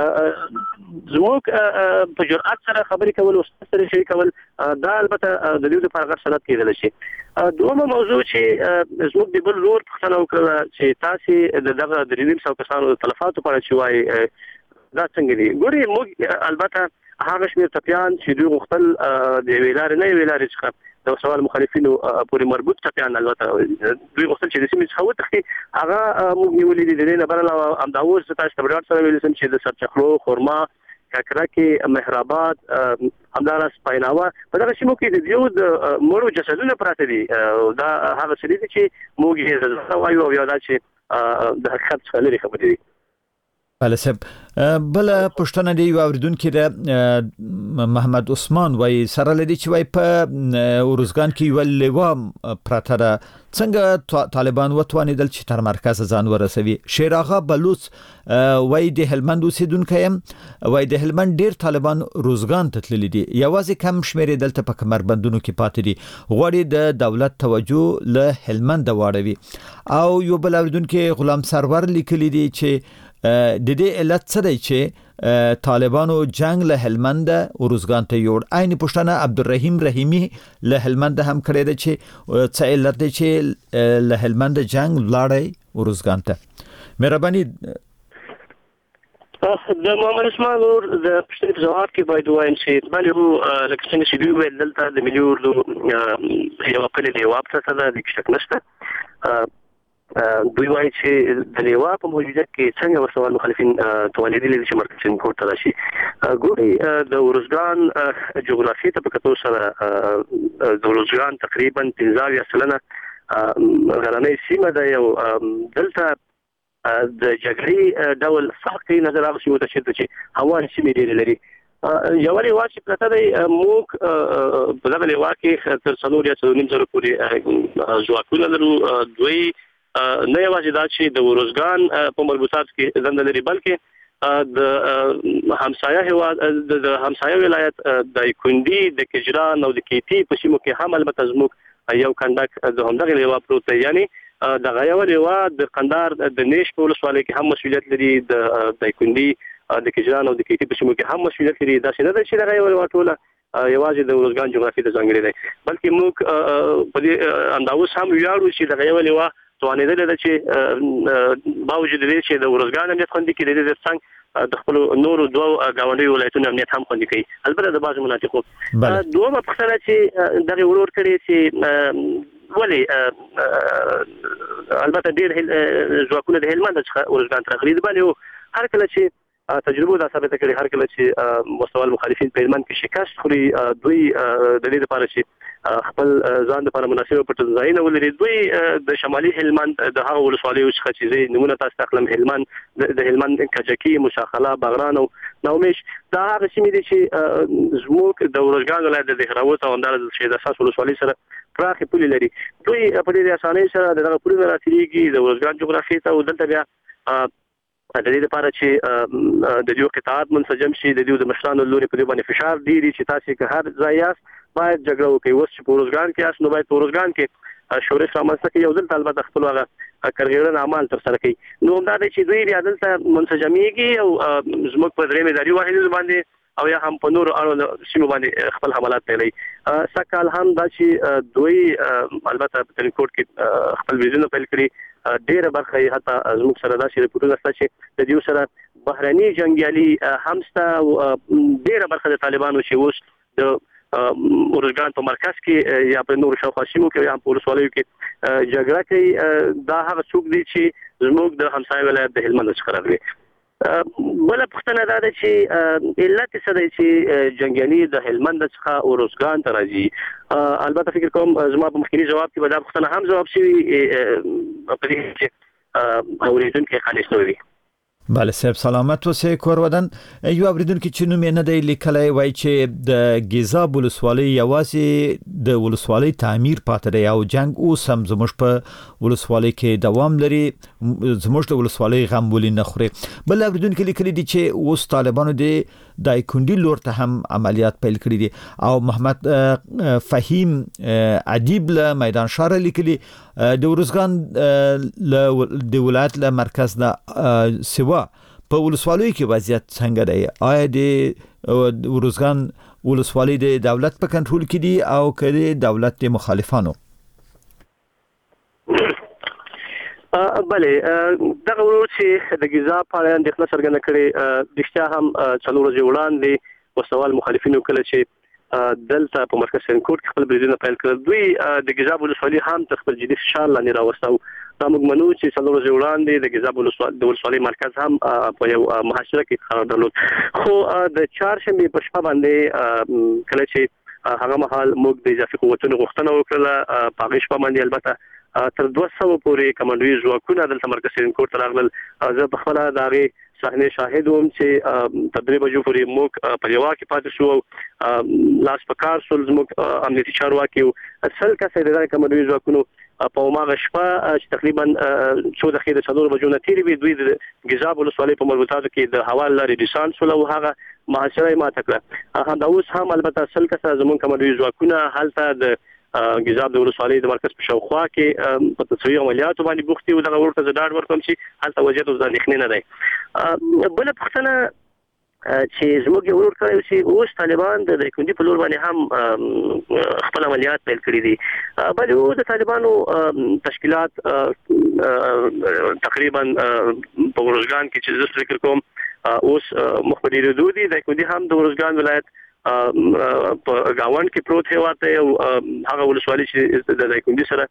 F: زموږ په جرأت سره خبرې کول او سره شي کول دا البته د دې لپاره غیر سند کېدل شي. دومره موضوع چې زموږ د بل لور پښتنه وکړه چې تاسو دغه د 300 کسانو تلفاتو په اړه چې وایي دا څنګه دي. ګوري موږ البته هغه شمیر ټپیان چې دوی غوښتل د ویلار نه ویلار څخه د سوال مخالفینو پورې مربوط ټپیان البته دوی غوښتل چې د سیمې څخه وتښتي هغه موږ نیولې دي. د نه بل علاوه امداوز تاسو ته ورته سره ویل سم چې د سرچخلو خرما ککرکه مهرآباد همدارس پایناوه په دغه سیمو کې د یو د مړو جسدونه پراته دي. دا هغه څه دي چې موږ یې زړه وایو او یاد چې د حقیقت څخه لري خبرې دي.
A: بله صاحب بل پښتنه دی اوریدونکو د محمد عثمان وای سره لدی چې وای په ورزګان کې ویل لوا پراته ده څنګه طالبان وتوانیدل چې تر مرکز ځان ورسوي. شیر آغا بلوچ وای د هلمند اوسیدونکو يم وای د هلمند ډیر طالبان روزګان ته تللي دي یوازې کم شمیر دلته په کمربندونو کې پاتې دي غواړي د دولت توجه له هلمند واړوي. او یو بل اوریدونکو غلام سرور لیکلي دي چې د دې علت څه دی چې طالبانو جنگ له هلمند ورزګان ته یوړ. عین پښتنه عبدالرحیم رحیمی له هلمند هم کړی دی چې څه علت دی چې له هلمند جنگ لاړی ورزګان ته. مهرباني
F: د محمد اسماعیل ور د پښتني جواب کې باید وایم چې بل هو لکه څنګه چې دوی ویل دلته د ملي اردو یو خپل دی واپس ته د شک نشته. دوی وایي چې د لیوا په موجودیت کې څنګه وسوال مخالفین توانیدل چې مرکز شینکوټ ته راشي. ګوري د ورزګان جغرافیې ته په کتو سره د ورزګان تقریبا 15% غرنۍ سیمه ده. یو دلته د جګړې ډول سختي نظر راغلی و چې هوا سیمې ډېرې لري. یو لیوا چې پرته دی موږ په دغه لیوا کې تر 3.5 پورې ځواکونه لرو. دوی نه یوازې دا چې د ورزګان په مربوطات کې ځند لري بلکې د همسایه هیواد د همسایه ولایت د کندي د کجران او د کیتی په سیمو کې هم البته زموږ یو کندک د همدغه لیوا پروت دی. یعنی د غیو لیوا د قندار د نیش په ولسوالۍ کې هم مسؤلیت لري، د کندي د کجران او د کیتی په سیمو کې هم مسؤلیت لري. دا څه نه چې د غیو لیوا ټوله یوازې د ورزګان جغرافي د ځانګړي دی بلکې موږ په دې انداوس هم ویاړو چې د غیو لیوا توانیدل چې باوجود دې چې د ورزګان امنیت خوندي کړي د څنګه د خپل نورو دوه غونډي ولایتونو امنیت هم خوندي کوي. البته د بعض مناطقو دوه پښتنه چې دغه ورور کړي چې ولی البته ډیر ځواکونه د هلمند څخه ورزګان ته راغلي دي. باندې هر کله چې تجربه دا ثابت کړي هر کله چې مستوال مخالفین په هلمند کې شکست خوري دوی د دې لپاره چې خپل ځان لپاره مناسب پټ ځایونه ولري دوی د شمالي هلمند د هغه ولسوالیو څخه چې نمونه تاسو تخلم هلمند د هلمند کجکی مشاخله باغران او نومیش دا هغه سیمې دي چې زموږ د ورزګان ولایت د دهراوت او انداز د اساس ولسوالۍ سره پراخه پولې لري. دوی په دې اسانۍ سره دغه پولې راتلېږي د ورزګان جغرافي ته او دلته بیا د دې لپاره چې د یو قطاعت منسجم شي د دې د مشرانو لوري په دې باندې فشار ډیری چې تاسو که هر ځای یاست باید جګړه وکړي. اوس چې پروزګان کې یاست نو باید پروزګان کې شورش رامنځته کوي او دلته البته خپل هغه کارګران اعمال تر سره کوي. نو دا چې دوی بیا دلته منسجمېږي او زموږ په درې مداري واحد باندې او یا هم په نور اړو سیمو باندې خپل حملات پیلي سکهال هم دا چې دوی البته په ترینکوټ کې خپل ویزونه پیل کړي ډیره برخه حتی زموږ سره دا چې ریپورټونه شته چې د دې سره بهرني جنگیالي همستا ډیره برخه د طالبانو چې اوس د اورزګان په مرکز کې یا په نور شاوخوا سیمو کې یا په ولسوالیو کې جګړه کوي دا هغه څوک دي چې زموږ د همسایه ولایت د هلمند څخه راغلي بل پښتنه دا ده چې علت څه دی چې جنگیالي د هلمند څخه اورزګان ته راځي البته فکر کوم زما په مخکینی جواب کې به دا پښتنه هم جواب شي په دې چې اوریدونکو خالص نوي
A: بله صاحب سلامت اوسئ کور ودان یو اوریدونکو چې نوم یې نه دی لیکلی وایي چې د ګیزاب ولسوالۍ یوازې د ولسوالۍ تعمیر پاتې دی او جنگ اوس هم زموږ په ولسوالۍ کې دوام لري زموږ د ولسوالۍ غم ولې نه خوري بل اوریدونکو لیکلي دي چې اوس طالبانو د دایکندي لور ته هم عملیات پیل کړي دي او محمد فهیم ادیب له میدان شهر لیکلي د ورزګان د ولایت له مرکز نه سوا په ولسوالیو کې وضعیت څنګه دی آیا د ورزګان ولسوالۍ د دولت په کنټرول کې دي او که د دولت د مخالفانو
F: بله دغه ورو چې د ګیزاب په اړه اندېښنه څرګنده کړې رښتیا هم څلور ورځې وړاندې وسوال مخالفینو کله چې دلته په مرکز ترینکوټ کې خپل بریدونه پیل کړل دوی د ګیزاب ولسوالۍ هم تر خپل جدي فشار لاندې راوستو دا موږ منو چې څلور ورځې وړاندې د ګیزاب ولسوالۍ مرکز هم په یو محاصره کې قرار درلود خو د چهارشنبې په شپه باندې کله چې هغه مهال موږ د اضافي قوتونو غوښتنه وکړه په هغه شپه باندې البته تر 200 پورې کمانډوي ځواکونه دلته مرکز ترینکوټ ته راغلل زه په خپله د هغې صحنه شاهد وم چې تر 3 بجو پورې موږ په یوه کې پاتې شو لاس په کار شول زموږ امنیتي چارواکي سل کسه د کمانډوي ځواکونو په هماغه شپه چې تقریبا څو دقیقې د 4 بجو نه تېرې وې دوی د ګیزاب ولسوالۍ په مربوطاتو کې د هوا لارې ډیسانس شول او هغه محاصره یې ماته کړه همدا اوس هم البته سل کسه زموږ کمانډوي ځواکونه هلته د ګیزاب د ولسوالۍ د مرکز په شاوخوا کې په تصویري عملیاتو باندې بوخت دي او دغه ورته زه ډاډ ورکوم چې هلته وضعیت اوس اندېښنې نه دی بله پوښتنه چې زموږ یو ورور کړی چې اوس طالبان د دایکندي په لور باندې هم خپل عملیات پیل کړي دي بلې اوس د طالبانو تشکیلات تقریبا په ورزګان کې چې زه فکر کوم اوس مخ په ډېرېدو دي دایکندي هم د ورزګان ولایت په گاوند کې پروت هیواد دی او هغه ولسوالۍ چې د دایکندي سره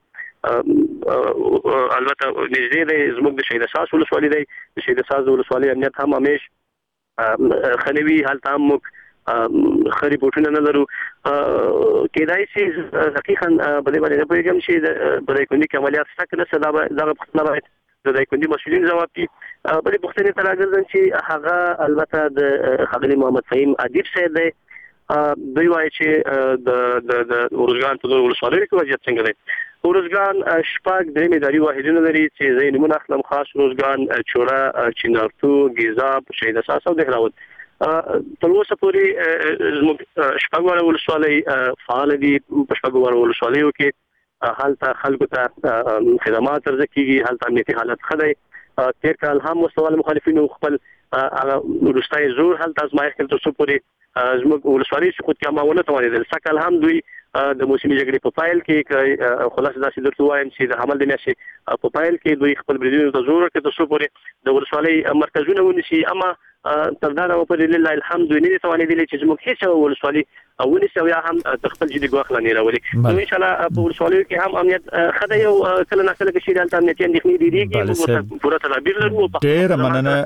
F: البته نږدې دی زموږ د شهید اساس ولسوالۍ دی د شهید اساس ولسوالۍ امنیت هم همیش خنوي هلته هم موږ ښه ریپورټونه نه لرو کېدای شي حقیقا په دې باندې نه پوهېږم چې په دایکندي کې عملیات شته که نه څه دغه پوښتنه باید د دایکندي مسؤلین ځواب کړي بلې پوښتنې ته راګرځم چې هغه البته د ښاغلي محمد فهیم ادیب صاحب دی دوی وایي چې د ورزګان په نورو ولسوالیو کې وضعیت څنګه دی ورزګان شپږ درې معیاري واحدونه لري چې زه یې نومونه اخلم خاص ورزګان چوره چنارتو ګیزاب شهید اساس او دهراود تر اوسه پورې زموږ شپږ واړه ولسوالۍ فعال دي په شپږ واړه ولسوالیو کې هلته خلکو ته خدمات عرضه کېږي هلته امنیتي حالت ښه دی تېر کال هم وسوال مخالفینو خپل وروستی زور هلته ازمایښت کړ تر څو پورې زموږ ولسوالۍ سقوط کمه ونه توانېدل سږ کال هم دوی د موسمي جګړې په پایل کې خلاصه داسې درته وایم چې د حمل د میاشتې په پایل کې دوی خپل بریدونو ته زور ورکړ تر څو پورې د ولسوالۍ مرکزونه ونیسي اما تر دا نه پورې لله الحمد دوی نه دي توانېدلي چې زموږ هېڅ ولسوالۍ ونیسي او یا هم د خپل جدي ګواښ لاندې راولي نو انشاءالله په ولسوالیو کې هم امنیت ښه دی او کله ناکله کې چې دلته امنیتي اندېښنې ډېرېږي موږ پوره تدابیر لرو
A: ډېره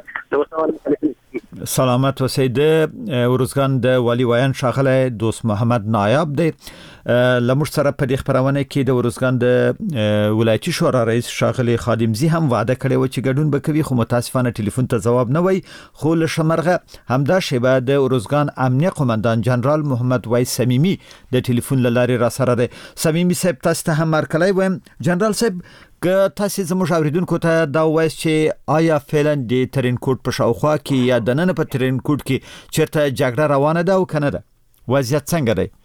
A: مننه سلامت اوسئ د ورزګان د والي ویان ښاغلی دوست محمد نایاب دی لمر سره په دې خبرونه کې د ورزګان د ولایتي شورا رئیس ښاغلی خادمزي هم وعده کړې و چې ګډون به کوي خو متاسفانه ټلیفون ته ځواب نه وای خو له شمرغه همدا شیبه د ورزګان امنیه قومندان جنرال محمد وایس صمیمی د ټلیفون لارې را سره دی صمیمی صاحب تاسو ته هم مرکلای وایم جنرال صاحب که تاسو زموږ اوریدونکو ته دا وایي چې آیا فعلا د ترینکوټ په شاوخوا کې یا د نن په ترینکوټ کې چیرته جګړه روانه ده او کنه ده وضعیت څنګه دی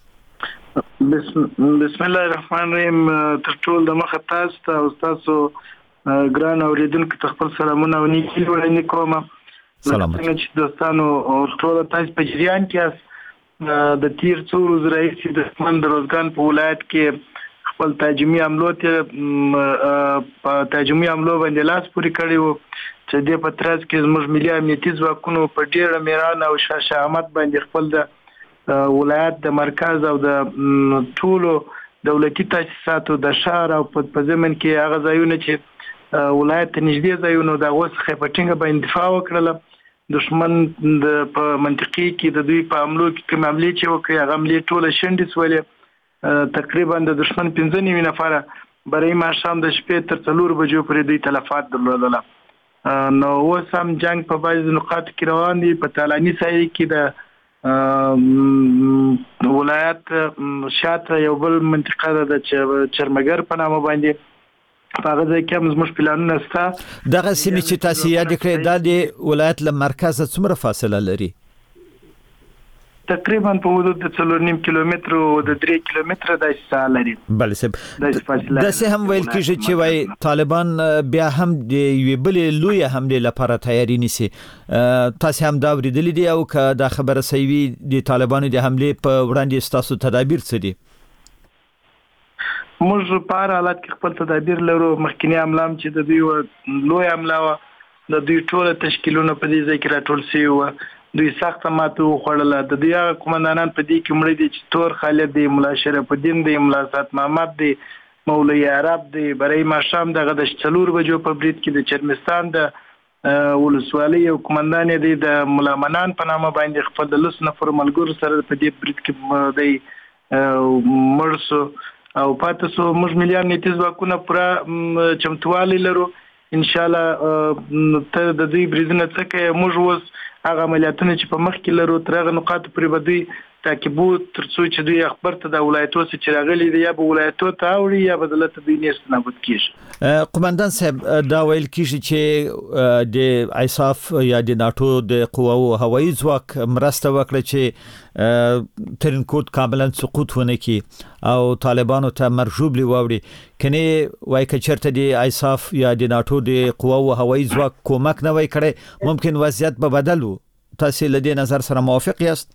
I: بسم الله الرحمن الرحیم تر ټول د مخه تاسو او تاسو ګران اوریدونکو ته خپل سلامونه او نیکي وړاندې کوم
A: سلامت
I: چې دوستانو ټول تاسو په جریان کې د تیر څو ورځې راهیسې د دښمن د روزګان په ولایت کې خپل تهاجمي حملو په تهاجمي حملو باندې لاس پورې کړی وو چې د پترز کې زموږ ملي امنیتي ځواکونو په ډیره میران او شامت باندې خپل د ولایت د مرکز او د ټولو دولتي تاسیساتو د شهر او په ضمن کې هغه ځایونه چې ولایت ته نږدې ځایونه د هغو څخه په ټینګه باندې دفاع وکړله. دشمن په منطقي کې د دوی په حملو کې کوم حملې چې وکړې هغه حملې ټوله شنډې سولې. تقریبا د دشمن 15 نفره برای ماښام د شپې تر 4 بجو پورې دوی تلفات درلودله. نو اوس هم جنگ په بعضې نقاطو کې روان دي. په تالاني ساحې کې د ولایت شاته یو بل منطقه ده د چرمګر په نامه باندې په هغه ځای کې هم زموږ پلانونه شته.
A: دغه سیمې چې تاسو یاد کړئ دا د ولایت له مرکزه څومره فاصله لري؟
I: تقریبا په حدود د 4.5 کیلومتر او د 3 کیلومتر د فاصله لري.
A: بله سب داسې هم ویل کېږي چې وای طالبان بیا هم د یوې بلې لویې حملې لپاره تیاری نیسي. تاسو هم دا اورېدلي دي او که دا خبره صحیح وي د طالبانو د حملې په وړاندې ستاسو تدابیر څه دي؟
I: موږ په هر حالت کې خپل تدابیر لرو. مخکینی حمله چې د دوی لوی حمله وه د دوی ټول تشکیلونه په دې ځای کې راټول شوي وه. دوی سخته ماته وخوړله. د دوی هغه قومندانان په دې کې مړه دي چې تور خالد دی، ملا شرف الدین دی، ملا سات محمد دی، مولوی عرب دی. برای ماښام دغه د 4 بجو په برید کې د چرمستان د ولسوالۍ یو قومندان دی د ملا منان په نامه باندې خپل د 10 نفر ملګرو سره په دې برید کې دی مړ شو او پاتې شو. موږ ملي امنیتي ځواکونه پوره چمتووالی لرو. ان شاء الله ته د دوی بریدونه څه کوي. موږ اوس هغه عملیاتونه چې په مخ کې لرو تر هغه نقاطو پورې به دوی تعقیبو تر څو چې دوی خبر ته د ولایتو چې راغلي دي یا به ولایتو ته اوړي یا به دلته دوی نست نابود کیږي.
A: قومندان صاحب دا ویل کیږي چې د ایساف یا د ناتو د قواو هوایي ځواک مرسته وکړه چې ترینکوټ کاملا سقوط ونه کی او طالبانو ته مرجوب لیواوړي. کني وای کچرته د ایساف یا د ناتو د قواو هوایي ځواک کومک نه وای کړي ممکن وضعیت به بدل وو. تاسو له دې نظر سره موافق یاست؟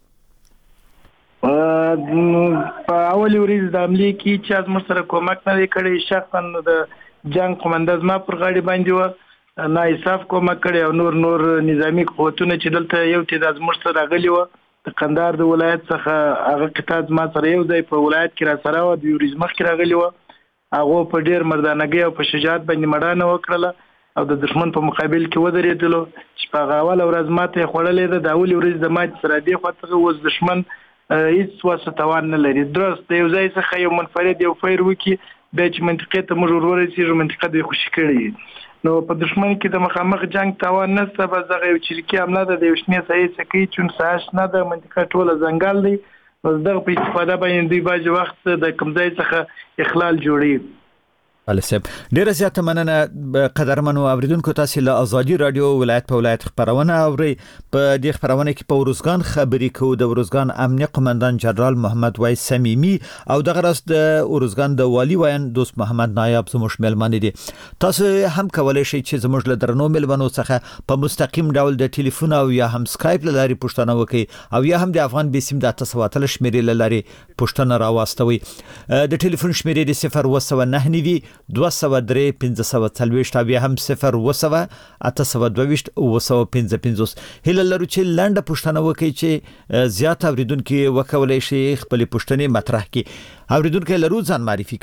I: په اول ورځ د عملې کې چې از مر سره کومک نه کړی شخصا د جنگ قومندان ما پر غاړي باندې و نه ایساف کومک کړی او نور نظامی قوتونه چې دلته یو تعداد مر سره راغلي و د قندهار د ولایت څخه هغه قطاع ما سره یو ځای په ولایت کې را سره و د ورځ مخ کې راغلي و. هغه په ډیر مردانګي او په شجاعت باندې مړانه وکړه او د دشمن په مقابل کې ودرېدل چې په اول ورځ ماته خړلې ده. د اول ورځ د مات سره دی خاطر اوس دشمن هیڅ واسه توان نه لري. درست یو ځای څخه یو منفرد یو فیر وکي د چې منطقه ته موږ ورورسېږو منطقه د خوشی کړي. نو په دشمن کې د مخامخ جنگ توان نشته. بس دغه یو چریکي حمله ده د یو شنې سایې سکی چون ساش نه ده منطقه ټوله ځنګل دی. بس دغه په استفاده باندې دوی باج وخت د کمزای څخه اخلال جوړي.
A: السب ډیره زیاته مننه قدرمنو اوریدونکو. تاسو له ازادي رادیو ولایت په ولایت خبرونه اوري. په دې خبرونه کې په ورزګان خبري کوو د ورزګان امنیه قومندان جنرال محمد وایس سمیمی او دغه راس د ورزګان د والی وین دوست محمد نایب زموږ ملمن دي. تاسو هم کولای شئ چې زموږ له درنو ملمنو څخه په مستقیم ډول د ټلیفون او یا هم سکایپ لاري پښتنه وکړي او یا هم د افغان بیسیم د 800 شمیرې لاري پښتنه راوستوي. د ټلیفون شمیرې د 019 203 540 بیا هم 0 822 955. هله لرو چې لاندې پښتنه وکړي چې زیات اوریدونکو وکولای شي خپل پښتنې مطرح کړي. اوریدونکو لرو ځان معرفي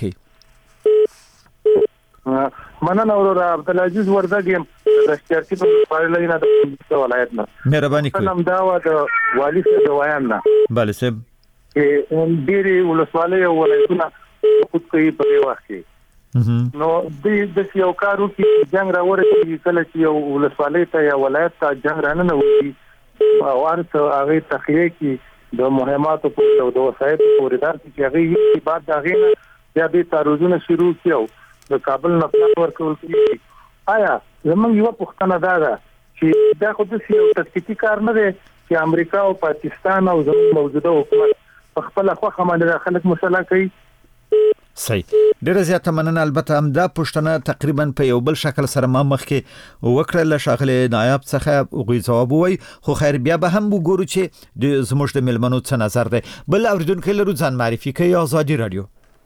A: کړي.
J: مننه اورور عبدالعزيز وردګ د شرقي په پارلاینا د ولایت نه
A: مهرباني کوي.
J: نام دا و د والی د ویان نه
A: bale سب
J: ډېری ولسوالۍ او ولایتونه خود کوي په وخت کې نو د یو کارو کې جنگ راوړي کله چې یو ولسوالۍ ته یا ولایت ته جنگ رانه وي او ورته هغه تخلیه کې د مهماتو په د وسایت پوریدار چې هغه بعد دغه بیا د تعرضونه شروع کیو د کابل نه پلان ورکول کیږي. آیا زمونږ یو پښتنه ده چې دا خو د یو تکتیکي کار نه دی چې امریکا او پاکستان او زموږ موجوده حکومت په خپل خو خمانه خلک مسله کوي
A: صحیح. ډیره زیاته مننه. البته هم دا پوښتنه تقریبا په یو بل شکل سره ما مخکې وکړه شاغله نایب څخه غوي جواب وای خو خیر بیا به هم وګورو چې د زموږ د ملمنو څه نظر دی. بل اوریدونکو لرو ځان معرفي کوي آزادي رادیو.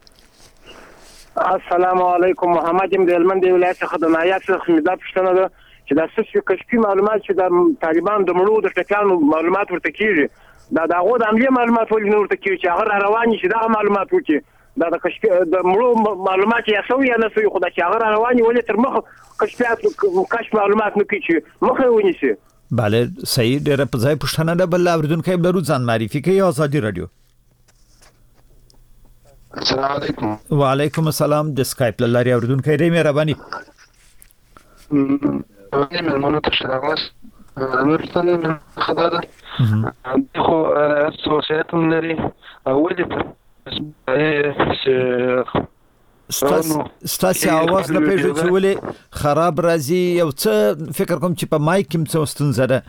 K: السلام علیکم. محمد ام د هلمند ولایت څخه د نایب څخه دا پوښتنه ده چې د اساسي کشفي معلومات چې د طالبان د مړو د ټکانو معلومات ورته کیږي دا دغه د عملیه معلومات ولې نور ته کیږي چې هغه رواني چې دا معلومات وکړي دا د کشفي د مړو معلومات یا سوي یا نه سوي خو دا چې هغه رواني ولې تر مخ کشف معلومات نه کیږي مخه ونیسي.
A: بله صحیح. ډیره په ځای پوښتنه ده. بل اوریدونکو لرو ځان معرفي کوي آزادي رادیو.
L: السلام علیکم.
A: وعلیکم السلام. د سکایپ لاري اوریدونکو دې مهرباني.
L: ملمنو ته شراغلاس نورستان خداده خو سوسیاتم لري ولې
A: ستاسو आवाज نه پېژو چې ولې خراب راځي یو څه فکر کوم چې په مایک کې څه ستونزه ده.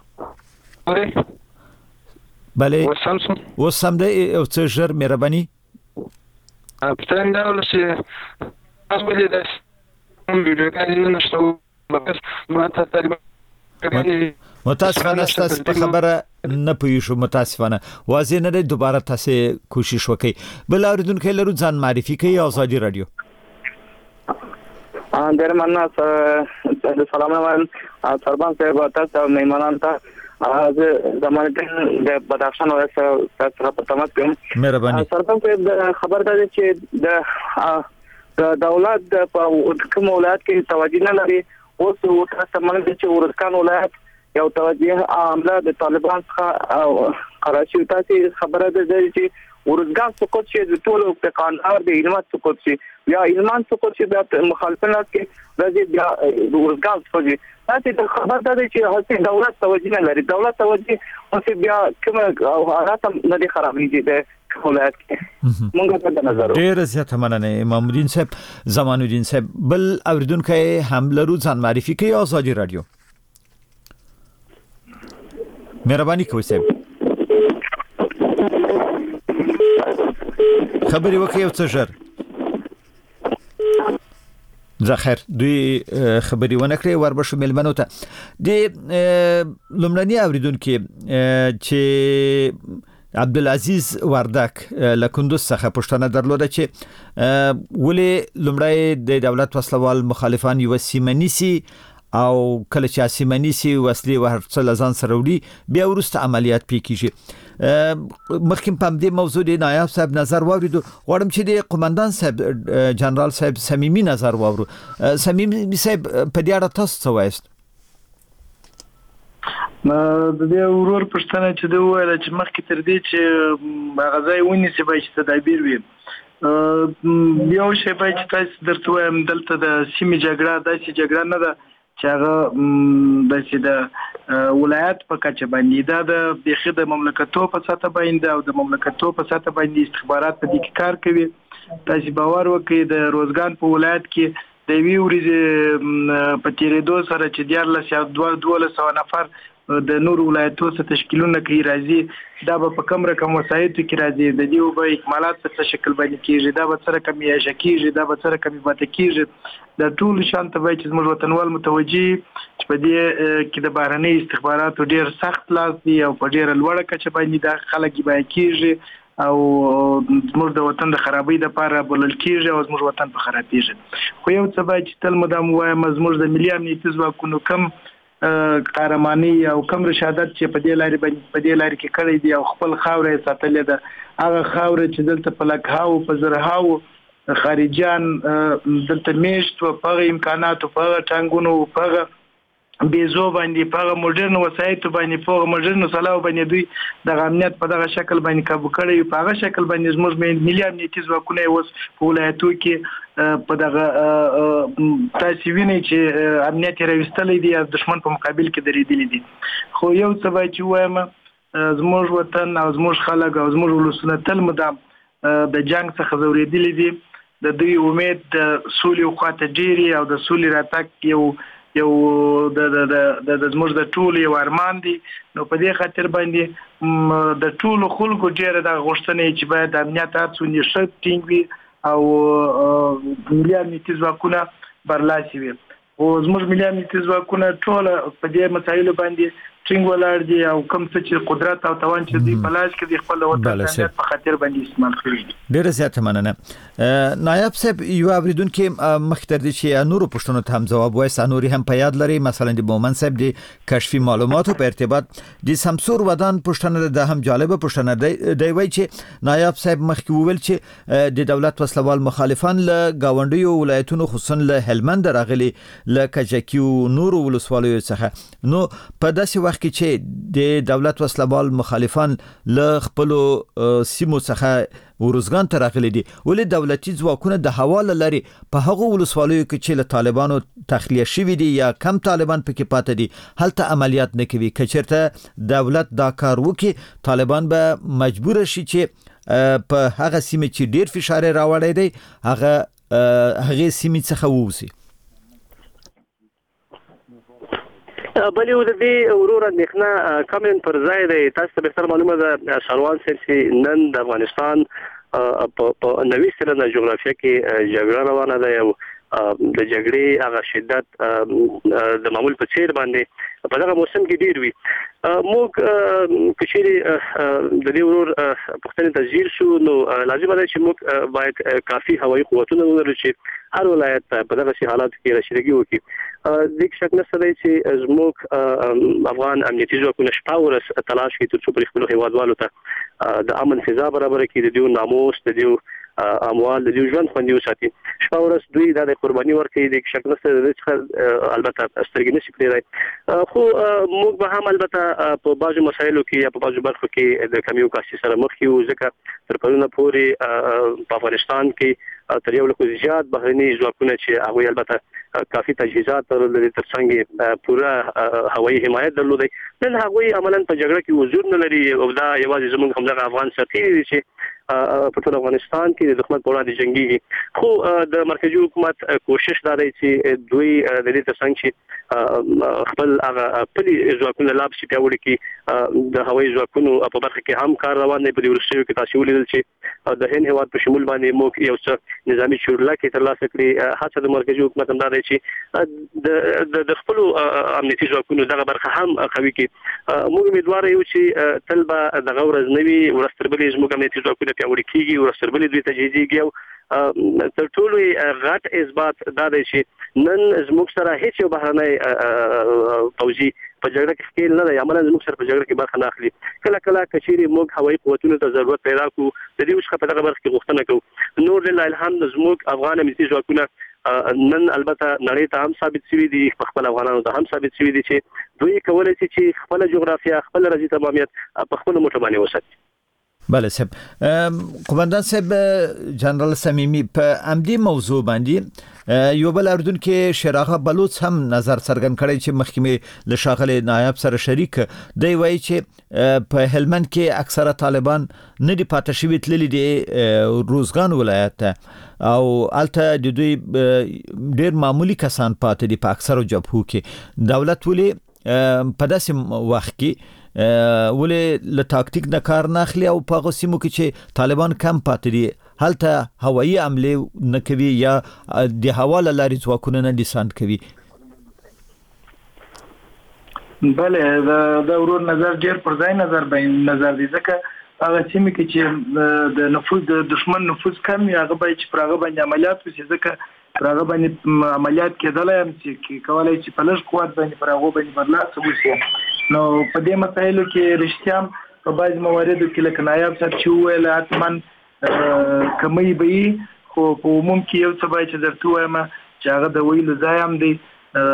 A: بله وسم ده یو څه ژر مهرباني.
L: پتن دا ولې تاسو ولې دا ویډیو کې نه شته بس ما ته تقریبا
A: متاسفانه تاسو په خبره نه پوښښ متاسفانه واضح نه دی. دوباره تاسو کوشش وکړئ. بل اوریدونکو لرو ځان معرفي کوي آزادي رادیو.
K: ډیر مننه سلام علیکم سربان صاحب تاسو میمنان ته زمانه د بدخشان ولایت څخه په تماس کوم.
A: مهرباني.
K: سربان صاحب خبر ده چې د دولت په کوم ولایت کې توجه نه لري اوس تاسو مونږ چې ورزکان ولایت یو توجه عامله د طالبان څخه قراشي تاسو خبره ده چې ورزګان سقوط شي د ټولو په قانون د علمات سقوط شي یا علمان سقوط شي د مخالفت کې راځي بیا ورزګان سقوط شي. تاسو خبر ده چې هڅه دولت توجه نه لري. دولت توجه اوس بیا کوم حالات نه دي خرابېږي د ولایت کې مونږ ته نظر.
A: ډیر زیات مننه امام الدین صاحب زمان الدین صاحب. بل اوریدونکو هم لرو ځان معرفي کوي آزادي رادیو. مهرباني کوئ صاحب خبري وکړئ او څه ژر. زخر دوی خبري ونکړي وربشو ملمنو ته د لومړني اوریدونکو چې عبدالعزیز وردک له کندوز څخه پوښتنه درلوده چې ولې لومړی د دولت وسلوال مخالفان یو سیمنیسي او کله چې سیمنیسي وسلې ورڅ لزان سره وړي بیا ورسته عملیات پکېږي. مخکې په دې موضوع د نایب صاحب نظر واوریدو. غواړم چې د قومندان صاحب جنرال صاحب صمیمي نظر واورو. صمیمي صاحب په دې اړه تاسو څه وایست؟
I: د دې ورور پښتنه چې دوی ویل چې مخکې تر دې چې غزای ونی سي به تدابیر وي یو شی به چې تاسو درته وایم دلته د سیمې جګړه داسې جګړه نه ده چې هغه د ولایت په کچه باندې دا د بخې د مملکتو په ساته باندې او د مملکتو په ساته باندې استخبارات په دې کې کار کوي. تاسو باور وکړئ د روزګان په ولایت کې د وی ورځې په تیرېدو سره چې 12 نفر د نور ولایتو څخه تشکیلونه کوي راځي دا په کم رقم وسایتو کې راځي د دې په اکمالات څخه شکل باندې کیږي دا به سره کمی کیږي دا به سره کمی پاتې کیږي د ټول شانته وای چې موږ وطنوال متوجي چې په دې کې د بهرنۍ استخباراتو ډیر سخت لاس دی او په ډیر لوړه کچه باندې دا خلک به کیږي او زموږ د وطن د خرابۍ لپاره بلل کیږي او زموږ وطن په خرابېږي. خو یو څه به چې تل مدام وایم زموږ د ملي امنیتي ځواکونو کم قهرماني او کم رشادت چې په دې لارې کې کړی دی او خپل خاورې ساتلې ده هغه خاورې چې دلته په لکهاو په زرهاو خارجيان دلته میشت او په امکاناتو په ټانګونو په بیزو باندې په موډرن وسایتو باندې په موډرن سلاو باندې دوی د امنیت په دغه شکل باندې کابو کړی په هغه شکل باندې زموږ ملي امنیتي ځواکونه اوس په ولایتو کې په دغه تاسو وینئ چې امنیت راوستلې دي د دشمن په مقابل کې درېدلې دي. خو یو څه به چې وایم زموږ وطن او زموږ خلک او زموږ ولسونه تل مدام د جنگ څخه زورېدلې دي. د دوی امید د سولې خواته ډېری او د سولې راتګ یو د زموږ د ټول یو ارمان دي. نو په دې خاطر باندې د ټول خلکو ډېر د غوښتنې چې باید د امنیت تاسو نشټ ټینګ وي او ملي امنیتي ځواکونه برلاسي وي. او زموږ ملي امنیتي ځواکونه ټول په دې مسایلو باندې ټینګ ولاړ دي او کوم څه چې قدرت او توان چې دی په لاس کې د خپل وطن د په خاطر باندې استعمال کړي دي.
A: ډېر زیات مننه. نایب صاحب یو اوریدونکو مختر دي چې نورو پښتنو ته هم جواب وایي، نوري هم په یاد لري، مثلا د مومن صاحب د کشفي معلوماتو په ارتباط د سمسور ودان پښتنه د هم جالبه پښتنه دی وایي چې نایب صاحب مخکې وویل چې د دولت وسلوال مخالفان له گاونډیو ولایتونو خصوصا له هلمند راغلي له کجکیو نورو ولسوالیو څخه. نو په داسې وخت کې چې د دولت وسلوال مخالفان له خپل سیمو څخه ورزګان ته راغلي دي، ولې دولتي ځواکونه د حواله لري په هغه ولسوالیو کې چې له طالبانو تخلیه شوي دي یا کم طالبان پکې پاتې دي هلته عملیات نه کوي؟ کچرته دولت دا کار وکړي طالبان به مجبور شي چې په هغه سیمه چې ډیر فشار راوړی دی هغه سیمه څخه ووځي.
F: بلې د دې ورور اندېښنه کمن پر ځای دی. تاسو ته به معلومه ده شاروان چې نن د افغانستان په 90 سلنه جغرافیه کې جګړه روانه ده او د جګړې هغه شدت د معمول په څیر باندې په دغه موسم کې ډیر وي. موږ کچېری د دې ورور پښتنې تسجیل شو نو لازم ده چې موږ باید کافي هوایي قوتونه ولرو چې هر ولایت په دغه حالات کې رسیدګي وکړي. د شک نشته دی چې زموږ افغان امنیتي ځواکونه شپه ورځ تلاش کوي ترڅو پر خپل هیوادوالو ته د امن فضا برابر کړي، د دوی ناموس، د دوی اموال، د دوی ژوند خوندي وساتي. شپه ورځ دوی د قرباني ورکوي. د شک نشته دی چې البته سترګې نشي پرېږدي، خو موږ به هم البته په بعضو مسایلو کې یا په بعضو برخو کې د کمیو کاسي سره مخ یو، ځکه تر پرونه پورې په افغانستان کې تر یو لک زیات بهرني ځواکونه چې هغوی البته کافي تجهیزات لري، ترڅنګ پوره هوایي حمایت درلودي. نن هغوی عملاً په جګړه کې حضور نه لري او دا یوازې زموږ همدغه افغان سرتیري دي چې په ټول افغانستان کې د دښمن په وړاندې جنګيږي. خو د مرکزي حکومت کوشش دا دی چې دوی د دې ترڅنګ چې خپل هغه پلي ځواکونه لا پسې پیاوړي کړي. د هوایي ځواکونو په برخه کې هم کار روان دی. په دې وروستیو کې تاسو ولیدل چې د هند هیواد په شمول باندې موږ یو څه نظامی چورلکه ترلاسه کړې. هڅه د مرکزي حکومت هم دا دی چې د خپل امنیتي ځواکونو دغه برخه هم قوي کړي. موږ امیدوار یو چې تل به دغه ورځ نوي ورستربلې زموږ امنیتي ځواکونه پیاوړي کیږي، ورستربلې دوی تجهیزيږي او تر ټولو غټ اثبات دا دی چې نن زموږ سره هیڅ یو بهرنی پوځي په جګړه کې ښکیل نه دی، عملاً زموږ سره په جګړه کې برخه نه اخلي. کله کله کچېرې موږ هوایي قوتونو ته ضرورت پیدا کړو، د دې څخه په دغه برخه کې غوښتنه کوو. نور لله الحمد زموږ افغان امنیتي ځواکونه نن البته نړۍ ته هم ثابت شوي دي، په خپل افغانانو ته هم ثابت شوي دي چې دوی کولی شي چې خپل جغرافیه، خپل رضی تمامیت په خپل موټر باندې وساتي.
A: بله صاحب. قومندان صاحب جنرال صمیمی په امدی موضوع باندې یو بل اردن کې شراغه بلوچ هم نظر څرګند کړی چې مخکې له شاغلي نایب سره شریک دی، وایي چې په هلمند کې اکثره طالبان نه دي پاتې شوي تللي دي روزګان ولایت ته او الته د دوی ډیر معمولی کسان پاتې دي په اکثرو جبهو کې. دولت ولې په داسې وخت کې ولې له تاکتیک نه کار نه اخلي او په هغه سیمو کې چې طالبان کم پاتې دي هلته هوایي حمله نه کوي یا د هوا له لارې ځواکونه نه ډیسانټ کوي؟
I: بله دا ورور نظر ډیر پر ځای نظر دی، ځکه هغه سیمه کې چې د نفوذ د دشمن نفوذ کم یا هغه باید چې پر هغه باندې عملیات وشي، ځکه پر هغه باندې عملیات کېدلای هم چې کولای چې په لږ قوت باندې پر هغه باندې برلاسه وشي. نو په دې مسایلو کې رښتیا په بعض مواردو کې لکه نایب صاحب چې وویل حتما کمی به وي، خو په عموم کې یو څه باید چې درته ووایم چې هغه د ویلو ځای هم دی.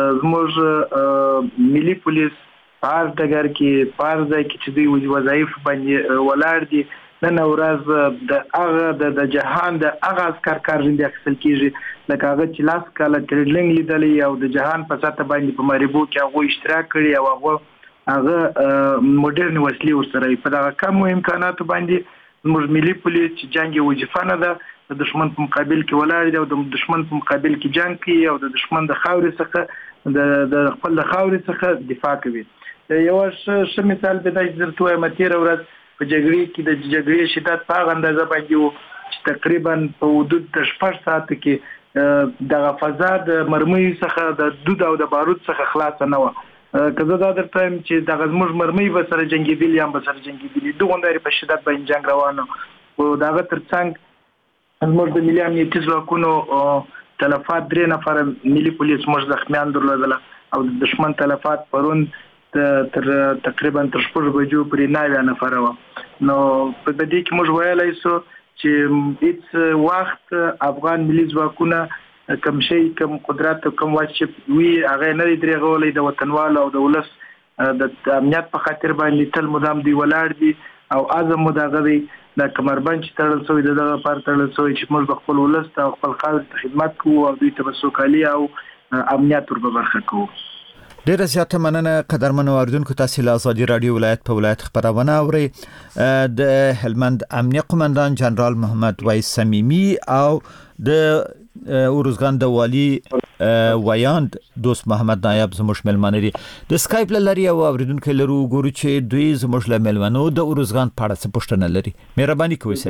I: زموږ ملي پولیس په هر ډګر کې په هر ځای کې چې دوی وظایف باندې ولاړ دي. نن ورځ د هغه د جهان د هغه عسکر کار ژوندي اخیستل کېږي لکه هغه چې لاس کاله ټریډلینګ لیدلی او د جهان په سطح باندې په ماریبو کې هغوی اشتراک کړي او هغه موډرن وسلې ورسره په دغه کم امکاناتو باندې زموږ ملي پولیس چې جنګ وظیفه نه ده، د دشمن په مقابل کې ولاړ دي او د دشمن په مقابل کې جنګ کوي او د دشمن د خاورې څخه د خپل د خاورې څخه دفاع کوي. یو ښه مثال به دا چې درته وایم تېره ورځ په جګړې کې د جګړې شدت په هغه اندازه باندې و چې تقریبا په حدود د 6 ساعت کې د فضا د مرمۍ څخه د دود او د بارود څخه خلاص نه و. کله دا درته چې د غزموج مرمۍ به سره جنگیدل یا به سره جنگیدل دوه غوندې په شدت باندې جنگ روانه او داغه ترڅنګ موږ د ملي امنیتي ځواکونو تلفات 3 نفر ملي پولیس موږ زخمیان درلودل او د دشمن تلفات پرون تر تقریبا تر 4 بجو پرې 9 نفر و. نو په دې کې موږ ویلای شو چې هیڅ وخت افغان ملي ځواکونه کوم شي کوم قدرت کوم واچ وی هغه نه درېغولې د وطنوالو او د ولس د امنیت په خاطر باندې تل مدام دی ولاړ دي او اعظم مداغوي د کمربند تړل سوی دغه پر تړل سوی چې موږ خپل ولس ته خپل خلک خدمت کوو او دوی ته سوکالي او امنیت ور برخه کوو.
A: ډیره زیاته مننه قدرمنو اوریدونکو تاسو له ازادي رادیو ولایت په ولایت خبرونه اوري. د هلمند امنیه قومندان جنرال محمد وایس صمیمی او د اورزګان د والی ویاند دوست محمد نایب زموږ ملمانه دي. د سکایپ لري او اوریدونکو لرو ګورو چې دوی زموږ له ملمنو د اورزګان په اړه څه پوښتنه لري. مهرباني کوئ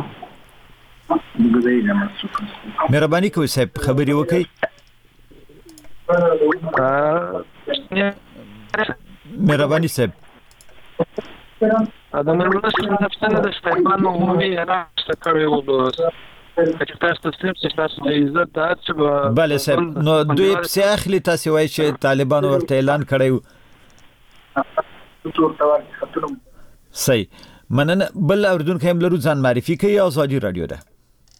A: صاحب خبري وکړئ. مهرباني صاحب
L: دا مې څنګه د استعمال عمومي راځه کړو چې تاسو چې تاسو د عزت تاسو
A: بله صاحب نو دوی په اخلي تاسو وایي چې طالبان ورته اعلان کړی صحیح مننه. بل اوریدونکو هم لرو ځان معرفي کوي ازادي رادیو ده.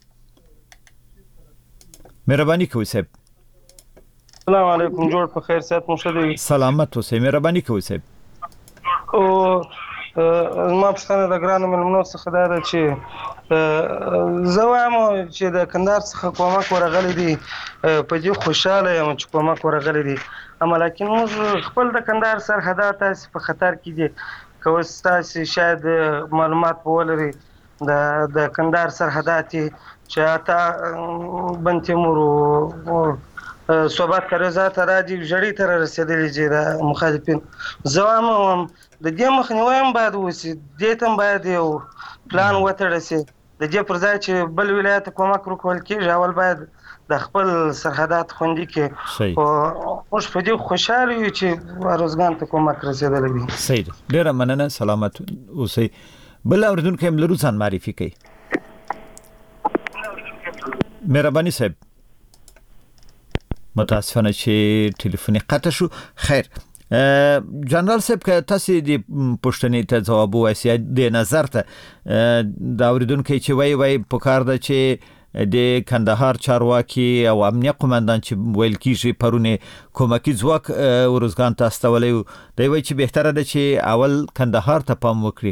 A: مهرباني کوئ صاحب.
M: السلام علیکم جوړ په خیر صحت مو شه.
A: سلامت اوسئ. مهرباني کوئ صاحب.
M: او ما پښتنه د ګرانو ملمنو څخه دا ده چې زه وایم چې د کندهار څخه کومک ورغلی دی په دې خوشاله یم چې کومک ورغلی دی اما لکن موږ خپل د کندهار سرحدات تاسو په خطر کې دي که تاسو شاید معلومات ولرئ د کندهار سرحدات چې اته بن تیمور صحبت کړی ذات راځي جړی تر رسیدلی چې د مخالفین زوام د دې مخنیوي باید وسی د تم باید یو پلان وتړل شي د دې پر ځای چې بل ولایت کومک وکول کېږي اول باید د خپل سرحدات خوندي کې او اوس په دې خوشاله یو چې روزګان ته کومک رسیدلی وي.
A: صحیح ډیره مننه سلامت اوسئ. بل اوریدونکو هم لرو ځان معرفي کوي. مهرباني صاحب متاسفانه چې ټلیفون قطع شو. خیر جنرال صاحب که تاسو د پښتنې ته جواب وایي د نظر ته دا اوریدونکو چې وای په کار ده چې د کندهار چارواکي او امنیه قومندان چې ویل کیږي پرونه کومکی ځواک ورزګان ته استولې دی وایي چې بهتره ده چې اول کندهار ته پام وکړي.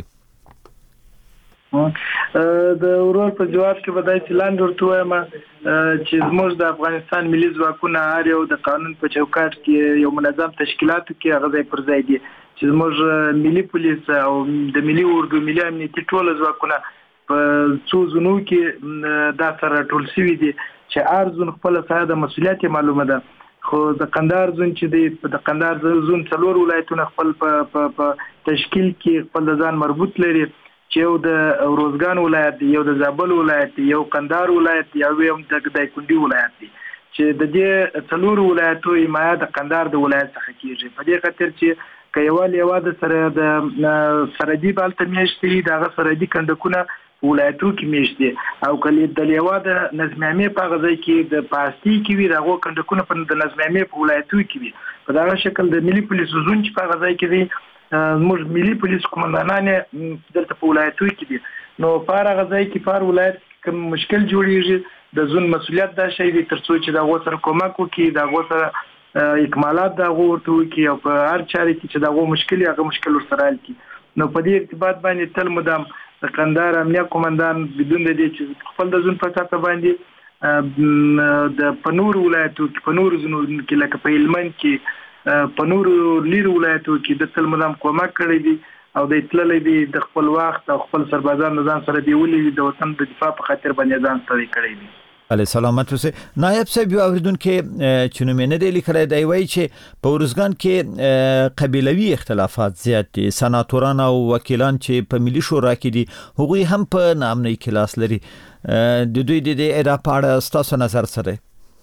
I: د ورور په جواب کې بدای چې لاندې ورته وایم چې زموږ د افغانستان ملي ځواکونه هر یو د قانون په چوکاټ کې یو منظم تشکیلاتو کې هغه ځای پر ځای دي چې زموږ ملي پولیس او د ملي اردو ملي امنیتي ټول ځواکونه په څو زونو کې دا سره ټول شوي دي چې هر زون خپل ساده د مسولیت معلومه ده. خو د قندهار زون چې دی د قندهار زون څلور ولایتونه خپل په تشکیل کې خپل ځان مربوط لري چې یو د روزګان ولایت دی یو د زابل ولایت دی یو قندهار ولایت دی او یو د دایکنډي ولایت دی چې د دې څلور ولایتو حمایت د قندهار د ولایت څخه کیږي په دې خاطر چې کيوال د سره د سردي بالته میشتي دغه سردي کندکونه ولایتو کې میشتي او کله د لیوا د نظمیه په غځای کې د پاستي کې وی دغه کندکونه په د نظمیه په ولایتو کې وي په دغه شکل د ملي پولیس زون چې په غځای کې دی موږ ملي پولیس قومندانان دلته په ولایتو کې دي نو په غځای کې پر ولایت کوم مشکل جوړیږي د زون مسولیت دا شی دی ترڅو چې دا غوسر کومک وکړي دا غوسر اکمالات دا غوړته وکړي او په هر چاري کې چې دا غو مشکل هغه مشکل ورسره حل کړي نو په دې ارتباط باندې تل مدام د قندهار امنیه قومندان بدون د دې چې خپل د زون په تاسو باندې د پنور ولایتو کې پنور زونو کې لکه په هلمند کې په نور لیر ولایتو کې د تل مدام کومک کړی دي او د اطلاع دی د خپل وخت او خپل سربازان ځان سره دی ولې د وطن د دفاع په خاطر باندې ځان ستړي کړی دي.
A: علی سلامت اوسه. نایب صاحب یو اوریدونکو چې نو مینه دی لیکلای دی وایي چې په ورزګان کې قبیلوي اختلافات زیات دي. سناتوران او وکیلان چې په ملي شورا کې دي هغوی هم په نامنۍ کلاس لري. د دوی د ادا پاړه ستاسو نظر سره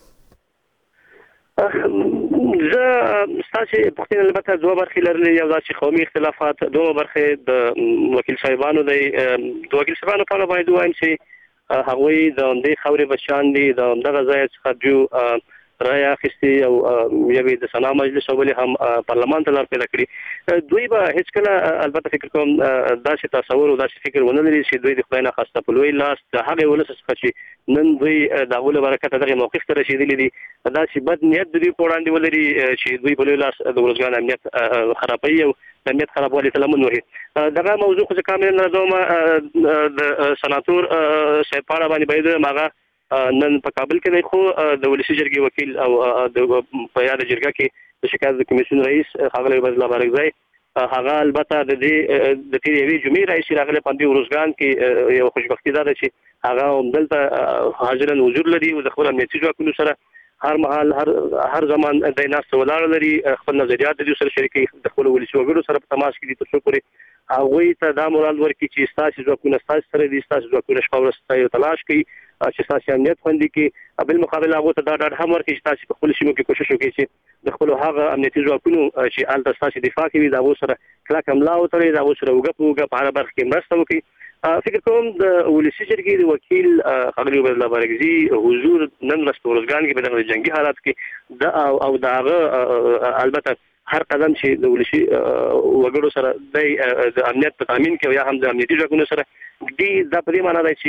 F: زه ستاسو په البته دوه برخې لري. یو د قومي اختلافات، دوه برخې د وکیل صاحبانو د وکیل صاحبانو په اړه باید وایم چې هغوی د دې خبرې بچان دي د دغه ځای څخه جو رای اخیستي او یوې د سنا مجلس او بلې هم پارلمان ته لار پیدا کړي. دوی به هیڅ کله البته فکر کوم داسې تصور او داسې فکر ونه لري چې دوی د خدای نه خواسته په لوی لاس د هغې ولس څخه چې نن دوی د اول برکت دغه موقف ته رسیدلي دي داسې بد نیت دوی په وړاندې ولري چې دوی په لوی لاس د ورزګان امنیت خرابوي او د امنیت خرابوالي ته لمن وهي. دغه موضوع خو کامل نه دومره د سناتور صاحب په اړه باندې باید ماغه نن په کابل کې دی، خو د ولسی جرګې وکیل او د په یاد جرګه کې د شکایت کمیسیون رئیس ښاغلی عبدالله بارکزی هغه البته د دې د تیر یوې جمعې رئیس راغلی په دې ورزګان کې یو خوشبختي ده چې هغه دلته حاضر حضور لري او د خپل امنیتي ځواکونو سره هر مهال هر زمان د ناست ولاړ لري، خپل نظریات د سره شریکي د خپل ولسی وګړو سره په تماس کې دي تر څو پورې هغه ته دا مورال ورکړي چې ستاسو ځواکونه ستاسو سره دي، ستاسو ځواکونه شپه ورځ ستاسو تلاش کوي چې ستاسو امنیت خوندي کې بل مقابل هغه ته دا ډاډ هم ورکړي چې تاسو په خپل سیمو کې کوشش وکړئ چې د خپل هغه امنیتي ځواکونو چې آلته تاسو دفاع کوي دا و سره کلک حمله وکړي، دا و سره وګپ په هر برخه کې مرسته وکړي. فکر کوم د ولسی جرګې د وکیل ښاغلی عبدالله بارکزی حضور نن ورځ په ورزګان کې په دغه جنگي حالات کې او دغه البته هر قدم چې د ولسی وګړو سره د امنیت په تامین کې یا هم د امنیتي ځواکونو سره دی دا په دې معنی دی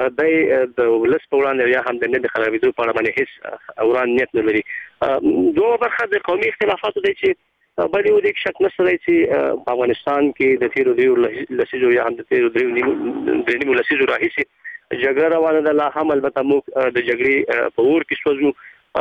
F: چې د ولس په وړاندې یا هم د امنیت خرابېدو په اړه باندې هیڅ اوران نیت نه لري. دوه برخه د قومي اختلافاتو دی چې بلې و دې شک نشته دی چې په افغانستان کې د تیرو دیو لسیزو یا هم د تیرو درې نیمو لسیزو راهیسې جګړه روانه ده. لا هم البته موږ د جګړې په اور کې سوځو.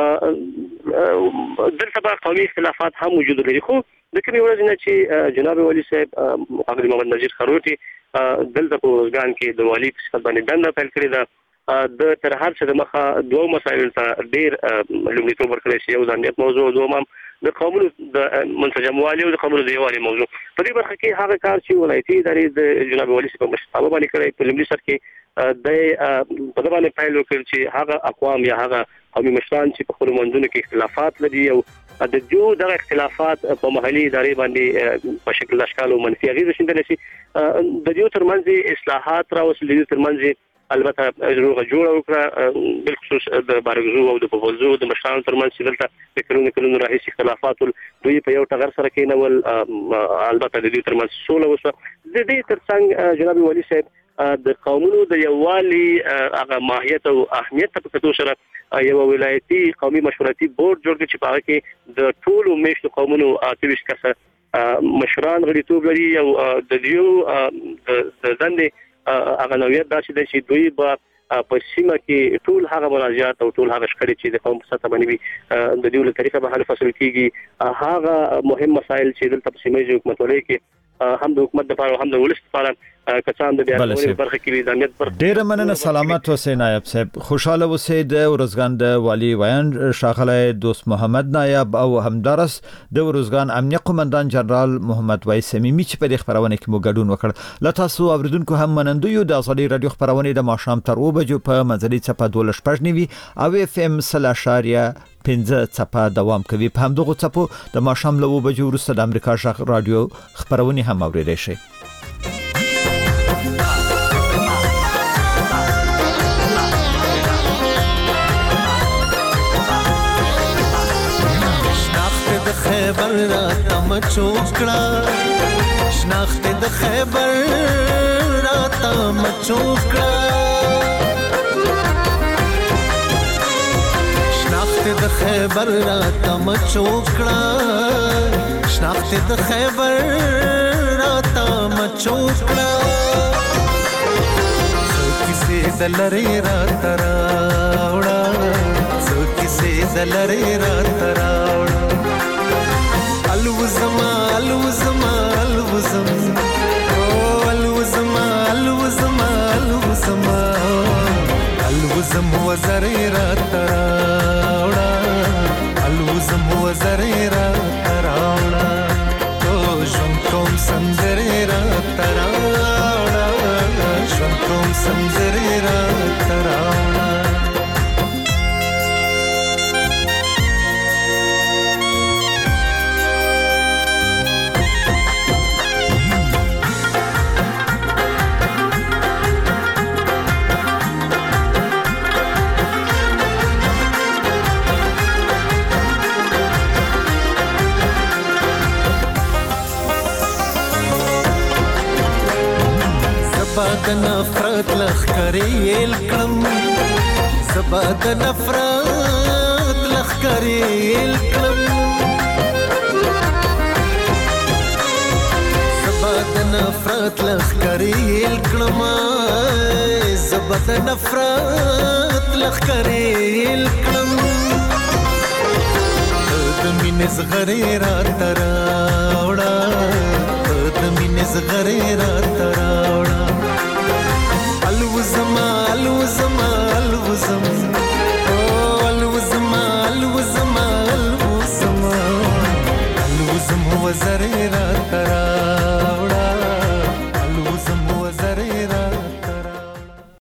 F: دلته به قومي اختلافات هم وجود لري، خو د کومې ورځې نه چې جناب والي صاحب ښاغلی محمد نذیر خروټي دلته په ورزګان کې د والي په صفت باندې دنده پیل کړې ده د تر هر څه د مخه دوه مسایل ته ډېر لومړیتوب ورکړی شي. یو د امنیت موضوع او دویم د قومونو د منسجموالي او د قومونو د یووالي موضوع. په دې برخه کې هغه کار چې ولایتي ادارې د جناب والي صاحب په مشرتابه باندې کړی په لومړي سر کې د په باندې پیل وکړ چې هغه اقوام یا هغه قومي مشران چې په خپلو منځونو کې اختلافات لري او د دغه اختلافات په محلي ادارې باندې په شکل اشکال او منفي اغېزې شیندل شي، د دې ترمنځ اصلاحات راوستل دي، ترمنځ البته روغه جوړه وکړه بالخصوص د بارګزو او د پوزو د مشرانو ترمنځ چې دلته د کلونو راهیسې اختلافات دوی په یو ټغر سره کېنول، البته د دې ترمنځ سوله وشوه. د دې ترڅنګ جناب والي صاحب د قومونو د یووالي هغه ماهیت او اهمیت په کتو سره یو ولایتي قومي مشورتي بورډ جوړ کړ چې په هغه کې د ټولو میشتو قومونو 28 کسه مشران غړیتوب لري او د دیو د دندې هغه نوعیت دا چې دوی به په سیمه کې ټول هغه مراجعات او ټول هغه شخړې چې د قوم په سطح باندې وي د دیو له طریقه به حل فصل کیږي. هغه مهم مسایل چې دلته په سیمه کې حکومت ولې کې هم د حکومت لپاره هم د ولس لپاره کسان د بیانونو برخه کې د امنیت پر
A: ډیر مننه. سلامت اوسئ نایب صاحب، خوشاله اوسئ. د ورزګان د والي ویان ښاغلی دوست محمد نایب او همدارس د ورزګان امنیه قومندان جنرال محمد وایس سمیمی چې په دې خبرونه کې مو ګډون وکړ. له تاسو اوریدونکو هم منندو یو د ازادي رادیو خبرونه د ماښام تر 2 بجو په منځلي چپه 12.9 او اف ام 0.15 چپه دوام کوي. په همدغه چپو د ماښام له 2 بجو وروسته د امریکا شخ رادیو خبرونه هم اوریدئ شئ.
N: خیبر را تم چوکړه شناخت د خیبر را تم چوکړه شناخت د خیبر را تم چوکړه شناخت د خیبر را تم چوکړه څو کیسې د لری را تراوړه څو کیسې د لری را تراوړه الوزما الوزما الوزم او الوزما الوزما الوزما الوزما الوزم وزرې را تراوړه الوزم وزرې را تراوړه او ژوند کوم سندرې را تراوړه ژوند کوم سندرې را تراوړه زبا د نفرت لخکرې الکړم زبا د نفرت لخکرې الکړم زبا د نفرت لخکرې الکړم زبا د نفرت لخکرې الکړم د مینې زغرې را تراوړه د مینې زغرې را تراوړه